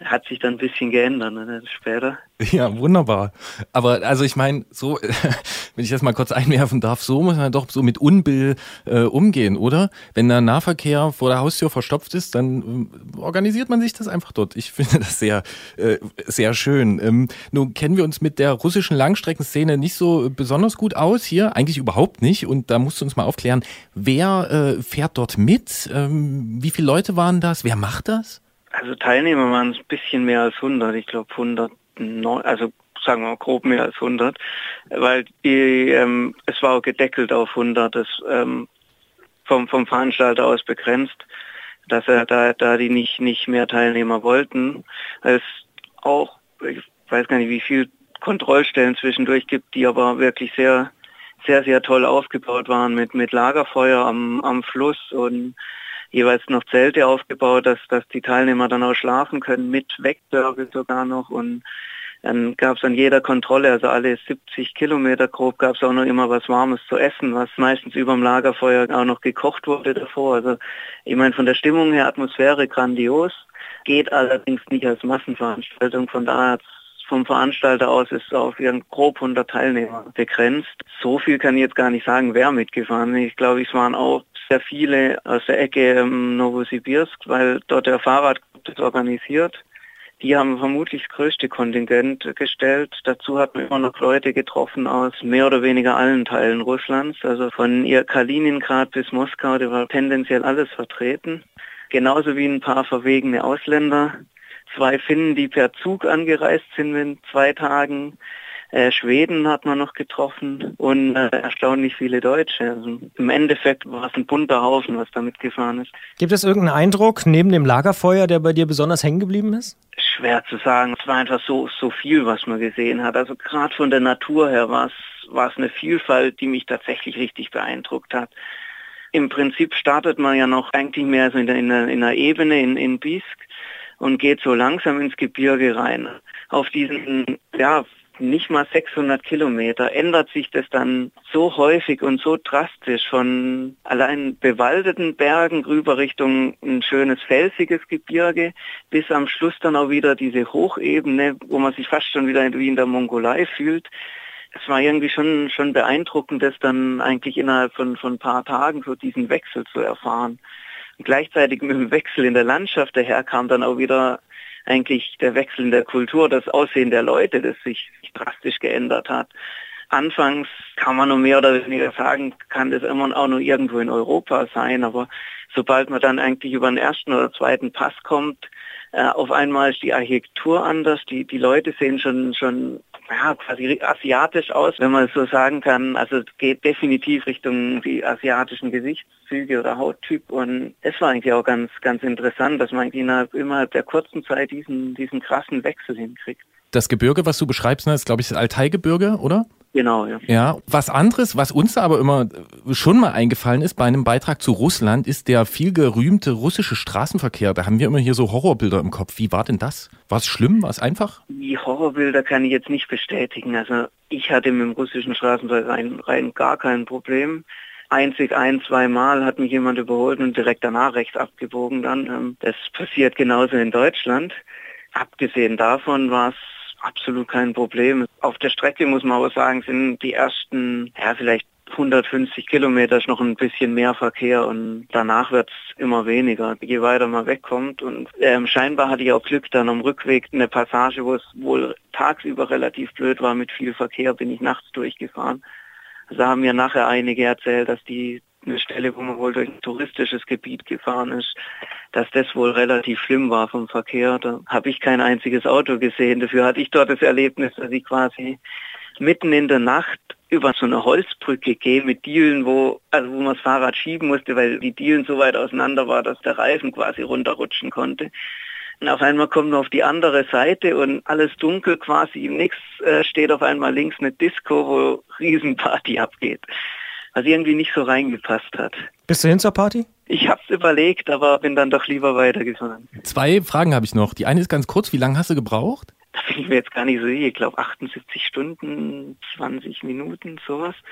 Hat sich dann ein bisschen geändert, ne, später. Ja, wunderbar. Aber also ich meine, so, wenn ich das mal kurz einwerfen darf, so muss man doch so mit Unbill äh, umgehen, oder? Wenn der Nahverkehr vor der Haustür verstopft ist, dann äh, organisiert man sich das einfach dort. Ich finde das sehr, äh, sehr schön. Ähm, nun kennen wir uns mit der russischen Langstreckenszene nicht so besonders gut aus hier, eigentlich überhaupt nicht. Und da musst du uns mal aufklären, wer äh, fährt dort mit? Ähm, wie viele Leute waren das? Wer macht das? Also Teilnehmer waren es ein bisschen mehr als hundert, ich glaube hundertneun, also sagen wir mal grob mehr als hundert, weil die, ähm, es war auch gedeckelt auf hundert, das ähm, vom, vom Veranstalter aus begrenzt, dass er da, da die nicht, nicht mehr Teilnehmer wollten. Es auch, ich weiß gar nicht, wie viel Kontrollstellen zwischendurch gibt, die aber wirklich sehr, sehr, sehr toll aufgebaut waren mit, mit Lagerfeuer am, am Fluss und jeweils noch Zelte aufgebaut, dass, dass die Teilnehmer dann auch schlafen können, mit Wegdörfel sogar noch. Und dann gab es an jeder Kontrolle, also alle siebzig Kilometer grob, gab es auch noch immer was Warmes zu essen, was meistens über dem Lagerfeuer auch noch gekocht wurde davor. Also ich meine, von der Stimmung her, Atmosphäre grandios, geht allerdings nicht als Massenveranstaltung, von daher vom Veranstalter aus ist es auf ihren grob hundert Teilnehmer begrenzt. So viel kann ich jetzt gar nicht sagen, wer mitgefahren ist. Ich glaube, es waren auch sehr viele aus der Ecke ähm, Novosibirsk, weil dort der Fahrradclub das organisiert. Die haben vermutlich das größte Kontingent gestellt. Dazu hat man immer noch Leute getroffen aus mehr oder weniger allen Teilen Russlands. Also von ihr Kaliningrad bis Moskau, da war tendenziell alles vertreten. Genauso wie ein paar verwegene Ausländer. Zwei Finnen, die per Zug angereist sind in zwei Tagen. Äh, Schweden hat man noch getroffen und äh, erstaunlich viele Deutsche. Also im Endeffekt war es ein bunter Haufen, was da mitgefahren ist. Gibt es irgendeinen Eindruck neben dem Lagerfeuer, der bei dir besonders hängen geblieben ist? Schwer zu sagen. Es war einfach so, so viel, was man gesehen hat. Also gerade von der Natur her war es, war es eine Vielfalt, die mich tatsächlich richtig beeindruckt hat. Im Prinzip startet man ja noch eigentlich mehr so in der, in der, in der Ebene in, in Bisk und geht so langsam ins Gebirge rein. Auf diesen, ja, nicht mal sechshundert Kilometer ändert sich das dann so häufig und so drastisch von allein bewaldeten Bergen rüber Richtung ein schönes felsiges Gebirge bis am Schluss dann auch wieder diese Hochebene, wo man sich fast schon wieder wie in der Mongolei fühlt. Es war irgendwie schon schon beeindruckend, das dann eigentlich innerhalb von von ein paar Tagen so diesen Wechsel zu erfahren. Und gleichzeitig mit dem Wechsel in der Landschaft daher kam dann auch wieder eigentlich der Wechsel in der Kultur, das Aussehen der Leute, das sich drastisch geändert hat. Anfangs kann man nur mehr oder weniger sagen, kann das immer auch nur irgendwo in Europa sein, aber sobald man dann eigentlich über den ersten oder zweiten Pass kommt, äh, auf einmal ist die Architektur anders, die, die Leute sehen schon, schon ja, quasi asiatisch aus, wenn man es so sagen kann. Also es geht definitiv Richtung die asiatischen Gesichtszüge oder Hauttyp und es war eigentlich auch ganz, ganz interessant, dass man innerhalb, innerhalb der kurzen Zeit diesen, diesen krassen Wechsel hinkriegt. Das Gebirge, was du beschreibst, ist, glaube ich, das Altai-Gebirge, oder? Genau, ja. Ja, was anderes, was uns aber immer schon mal eingefallen ist bei einem Beitrag zu Russland, ist der viel gerühmte russische Straßenverkehr. Da haben wir immer hier so Horrorbilder im Kopf. Wie war denn das? War es schlimm? War es einfach? Die Horrorbilder kann ich jetzt nicht bestätigen. Also ich hatte mit dem russischen Straßenverkehr rein, rein gar kein Problem. Einzig ein, zwei Mal hat mich jemand überholt und direkt danach rechts abgebogen dann. Das passiert genauso in Deutschland. Abgesehen davon war es absolut kein Problem. Auf der Strecke muss man aber sagen, sind die ersten, ja vielleicht hundertfünfzig Kilometer ist noch ein bisschen mehr Verkehr und danach wird es immer weniger, je weiter man wegkommt. Und ähm, scheinbar hatte ich auch Glück, dann am Rückweg eine Passage, wo es wohl tagsüber relativ blöd war mit viel Verkehr, bin ich nachts durchgefahren. Also haben mir nachher einige erzählt, dass die eine Stelle, wo man wohl durch ein touristisches Gebiet gefahren ist, dass das wohl relativ schlimm war vom Verkehr. Da habe ich kein einziges Auto gesehen. Dafür hatte ich dort das Erlebnis, dass ich quasi mitten in der Nacht über so eine Holzbrücke gehe mit Dielen, wo, also wo man das Fahrrad schieben musste, weil die Dielen so weit auseinander war, dass der Reifen quasi runterrutschen konnte. Und auf einmal kommt man auf die andere Seite und alles dunkel quasi, nichts, äh, steht auf einmal links eine Disco, wo Riesenparty abgeht. Was irgendwie nicht so reingepasst hat. Bist du hin zur Party? Ich hab's überlegt, aber bin dann doch lieber weitergefahren. Zwei Fragen habe ich noch. Die eine ist ganz kurz. Wie lange hast du gebraucht? Da bin ich mir jetzt gar nicht so sicher. Ich glaube achtundsiebzig Stunden, zwanzig Minuten, sowas.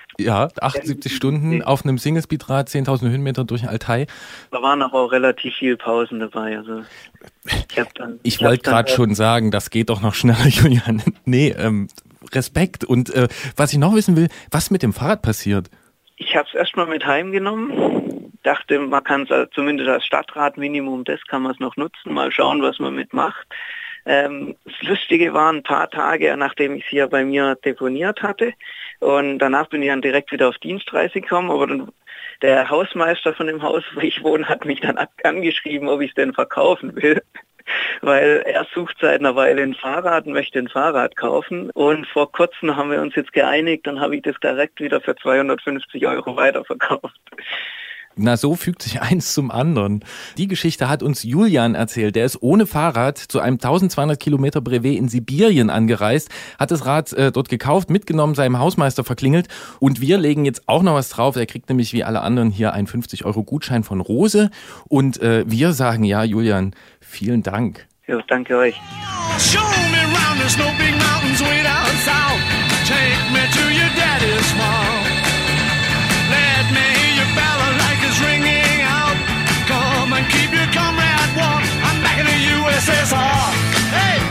Ja, achtundsiebzig Stunden auf einem Single-Speed-Rad, zehntausend Höhenmeter durch den Altai. Da waren aber auch relativ viele Pausen dabei. Also ich hab dann, ich ich wollte hab dann, gerade schon sagen, das geht doch noch schneller, Julian. Nee, ähm, Respekt. Und äh, was ich noch wissen will, was mit dem Fahrrad passiert? Ich habe es erstmal mit heimgenommen. Dachte, man kann es zumindest als Stadtradminimum, das kann man es noch nutzen. Mal schauen, was man mitmacht. Ähm, das Lustige war, ein paar Tage, nachdem ich es hier bei mir deponiert hatte. Und danach bin ich dann direkt wieder auf Dienstreise gekommen. Aber dann, der Hausmeister von dem Haus, wo ich wohne, hat mich dann angeschrieben, ob ich es denn verkaufen will. Weil er sucht seit einer Weile ein Fahrrad und möchte ein Fahrrad kaufen. Und vor kurzem haben wir uns jetzt geeinigt, dann habe ich das direkt wieder für zweihundertfünfzig Euro weiterverkauft. Na, so fügt sich eins zum anderen. Die Geschichte hat uns Julian erzählt. Der ist ohne Fahrrad zu einem eintausendzweihundert Kilometer Brevet in Sibirien angereist, hat das Rad äh, dort gekauft, mitgenommen, seinem Hausmeister verklingelt. Und wir legen jetzt auch noch was drauf. Er kriegt nämlich wie alle anderen hier einen fünfzig Euro Gutschein von Rose. Und äh, wir sagen, ja, Julian, vielen Dank. Ja, danke euch. Show me round the snow big mountains way down south. Take me to your daddy's farm. Let me hear your ballad like it's ringing out. Come and keep your comrade warm. I'm back in the U S S R. Hey,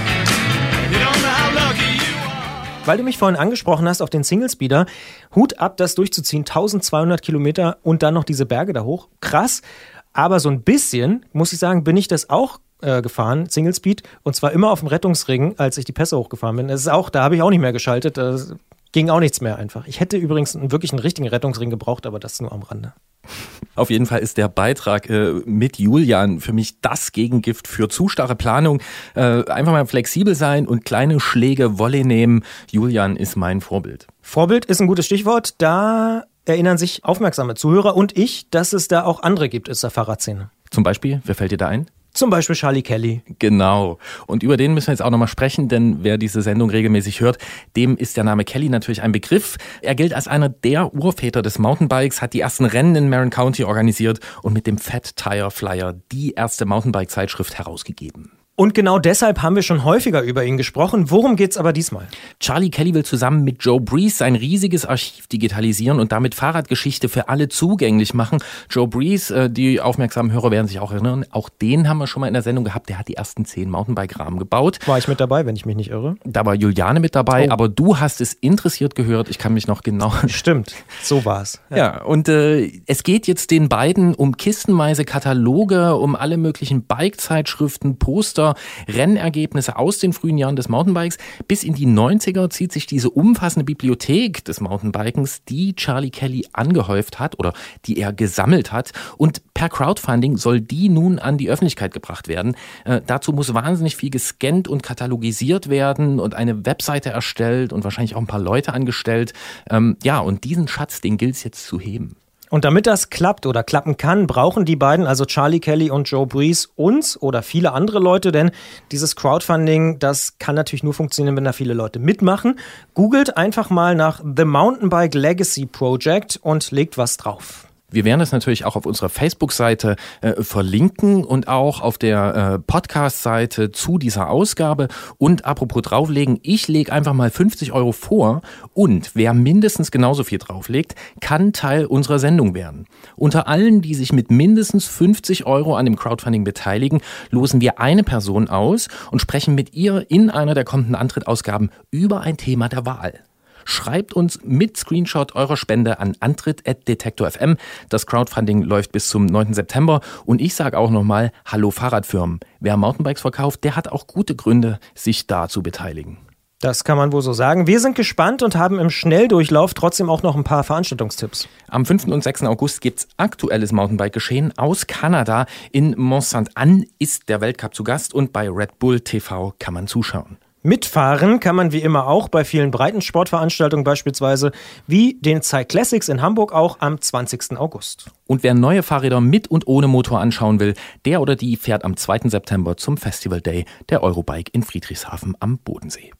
you don't know how lucky you are. Weil du mich vorhin angesprochen hast auf den Single-Speeder, Hut ab, das durchzuziehen, eintausendzweihundert Kilometer und dann noch diese Berge da hoch. Krass, aber so ein bisschen, muss ich sagen, bin ich das auch äh, gefahren, Single Speed, und zwar immer auf dem Rettungsring, als ich die Pässe hochgefahren bin. Das ist auch, da habe ich auch nicht mehr geschaltet, da ging auch nichts mehr einfach. Ich hätte übrigens einen, wirklich einen richtigen Rettungsring gebraucht, aber das nur am Rande. Auf jeden Fall ist der Beitrag äh, mit Julian für mich das Gegengift für zu starre Planung. Äh, einfach mal flexibel sein und kleine Schläge Volley nehmen. Julian ist mein Vorbild. Vorbild ist ein gutes Stichwort. Da erinnern sich aufmerksame Zuhörer und ich, dass es da auch andere gibt aus der Fahrradszene. Zum Beispiel, wer fällt dir da ein? Zum Beispiel Charlie Kelly. Genau. Und über den müssen wir jetzt auch nochmal sprechen, denn wer diese Sendung regelmäßig hört, dem ist der Name Kelly natürlich ein Begriff. Er gilt als einer der Urväter des Mountainbikes, hat die ersten Rennen in Marin County organisiert und mit dem Fat Tire Flyer die erste Mountainbike-Zeitschrift herausgegeben. Und genau deshalb haben wir schon häufiger über ihn gesprochen. Worum geht's aber diesmal? Charlie Kelly will zusammen mit Joe Breeze sein riesiges Archiv digitalisieren und damit Fahrradgeschichte für alle zugänglich machen. Joe Breeze, die aufmerksamen Hörer werden sich auch erinnern, auch den haben wir schon mal in der Sendung gehabt. Der hat die ersten zehn Mountainbike-Rahmen gebaut. War ich mit dabei, wenn ich mich nicht irre? Da war Juliane mit dabei, oh. aber du hast es interessiert gehört. Ich kann mich noch genau... Stimmt, so war's. Ja, ja und äh, es geht jetzt den beiden um kistenweise Kataloge, um alle möglichen Bike-Zeitschriften, Poster, Rennergebnisse aus den frühen Jahren des Mountainbikes. Bis in die neunziger zieht sich diese umfassende Bibliothek des Mountainbikens, die Charlie Kelly angehäuft hat oder die er gesammelt hat. Und per Crowdfunding soll die nun an die Öffentlichkeit gebracht werden. Äh, dazu muss wahnsinnig viel gescannt und katalogisiert werden und eine Webseite erstellt und wahrscheinlich auch ein paar Leute angestellt. Ähm, ja, und diesen Schatz, den gilt es jetzt zu heben. Und damit das klappt oder klappen kann, brauchen die beiden, also Charlie Kelly und Joe Breeze, uns oder viele andere Leute, denn dieses Crowdfunding, das kann natürlich nur funktionieren, wenn da viele Leute mitmachen. Googelt einfach mal nach The Mountainbike Legacy Project und legt was drauf. Wir werden das natürlich auch auf unserer Facebook-Seite äh, verlinken und auch auf der äh, Podcast-Seite zu dieser Ausgabe. Und apropos drauflegen, ich lege einfach mal fünfzig Euro vor und wer mindestens genauso viel drauflegt, kann Teil unserer Sendung werden. Unter allen, die sich mit mindestens fünfzig Euro an dem Crowdfunding beteiligen, losen wir eine Person aus und sprechen mit ihr in einer der kommenden Antrittausgaben über ein Thema der Wahl. Schreibt uns mit Screenshot eurer Spende an antritt at detektor punkt f m. Das Crowdfunding läuft bis zum neunten September. Und ich sage auch nochmal, hallo Fahrradfirmen. Wer Mountainbikes verkauft, der hat auch gute Gründe, sich da zu beteiligen. Das kann man wohl so sagen. Wir sind gespannt und haben im Schnelldurchlauf trotzdem auch noch ein paar Veranstaltungstipps. Am fünften und sechsten August gibt's aktuelles Mountainbike-Geschehen aus Kanada. In Mont-Sainte-Anne ist der Weltcup zu Gast und bei Red Bull T V kann man zuschauen. Mitfahren kann man wie immer auch bei vielen Breitensportveranstaltungen beispielsweise, wie den Cyclassics in Hamburg auch am zwanzigsten August. Und wer neue Fahrräder mit und ohne Motor anschauen will, der oder die fährt am zweiten September zum Festival Day der Eurobike in Friedrichshafen am Bodensee.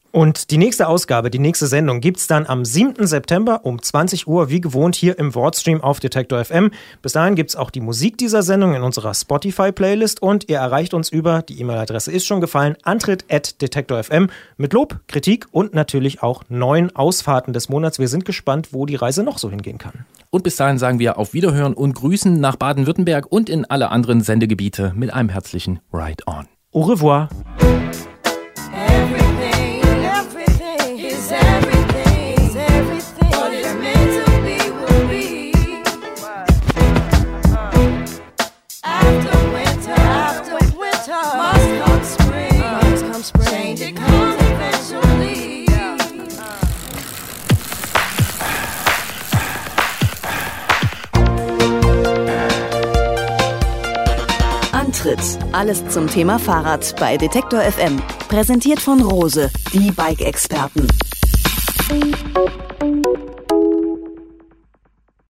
Und die nächste Ausgabe, die nächste Sendung gibt's dann am siebten September um zwanzig Uhr, wie gewohnt, hier im Wordstream auf Detektor F M. Bis dahin gibt's auch die Musik dieser Sendung in unserer Spotify-Playlist und ihr erreicht uns über, die E-Mail-Adresse ist schon gefallen, antritt at detektor punkt f m mit Lob, Kritik und natürlich auch neuen Ausfahrten des Monats. Wir sind gespannt, wo die Reise noch so hingehen kann. Und bis dahin sagen wir auf Wiederhören und Grüßen nach Baden-Württemberg und in alle anderen Sendegebiete mit einem herzlichen Ride On. Au revoir. Antritt. Alles zum Thema Fahrrad bei Detektor F M. Präsentiert von Rose, die Bike-Experten.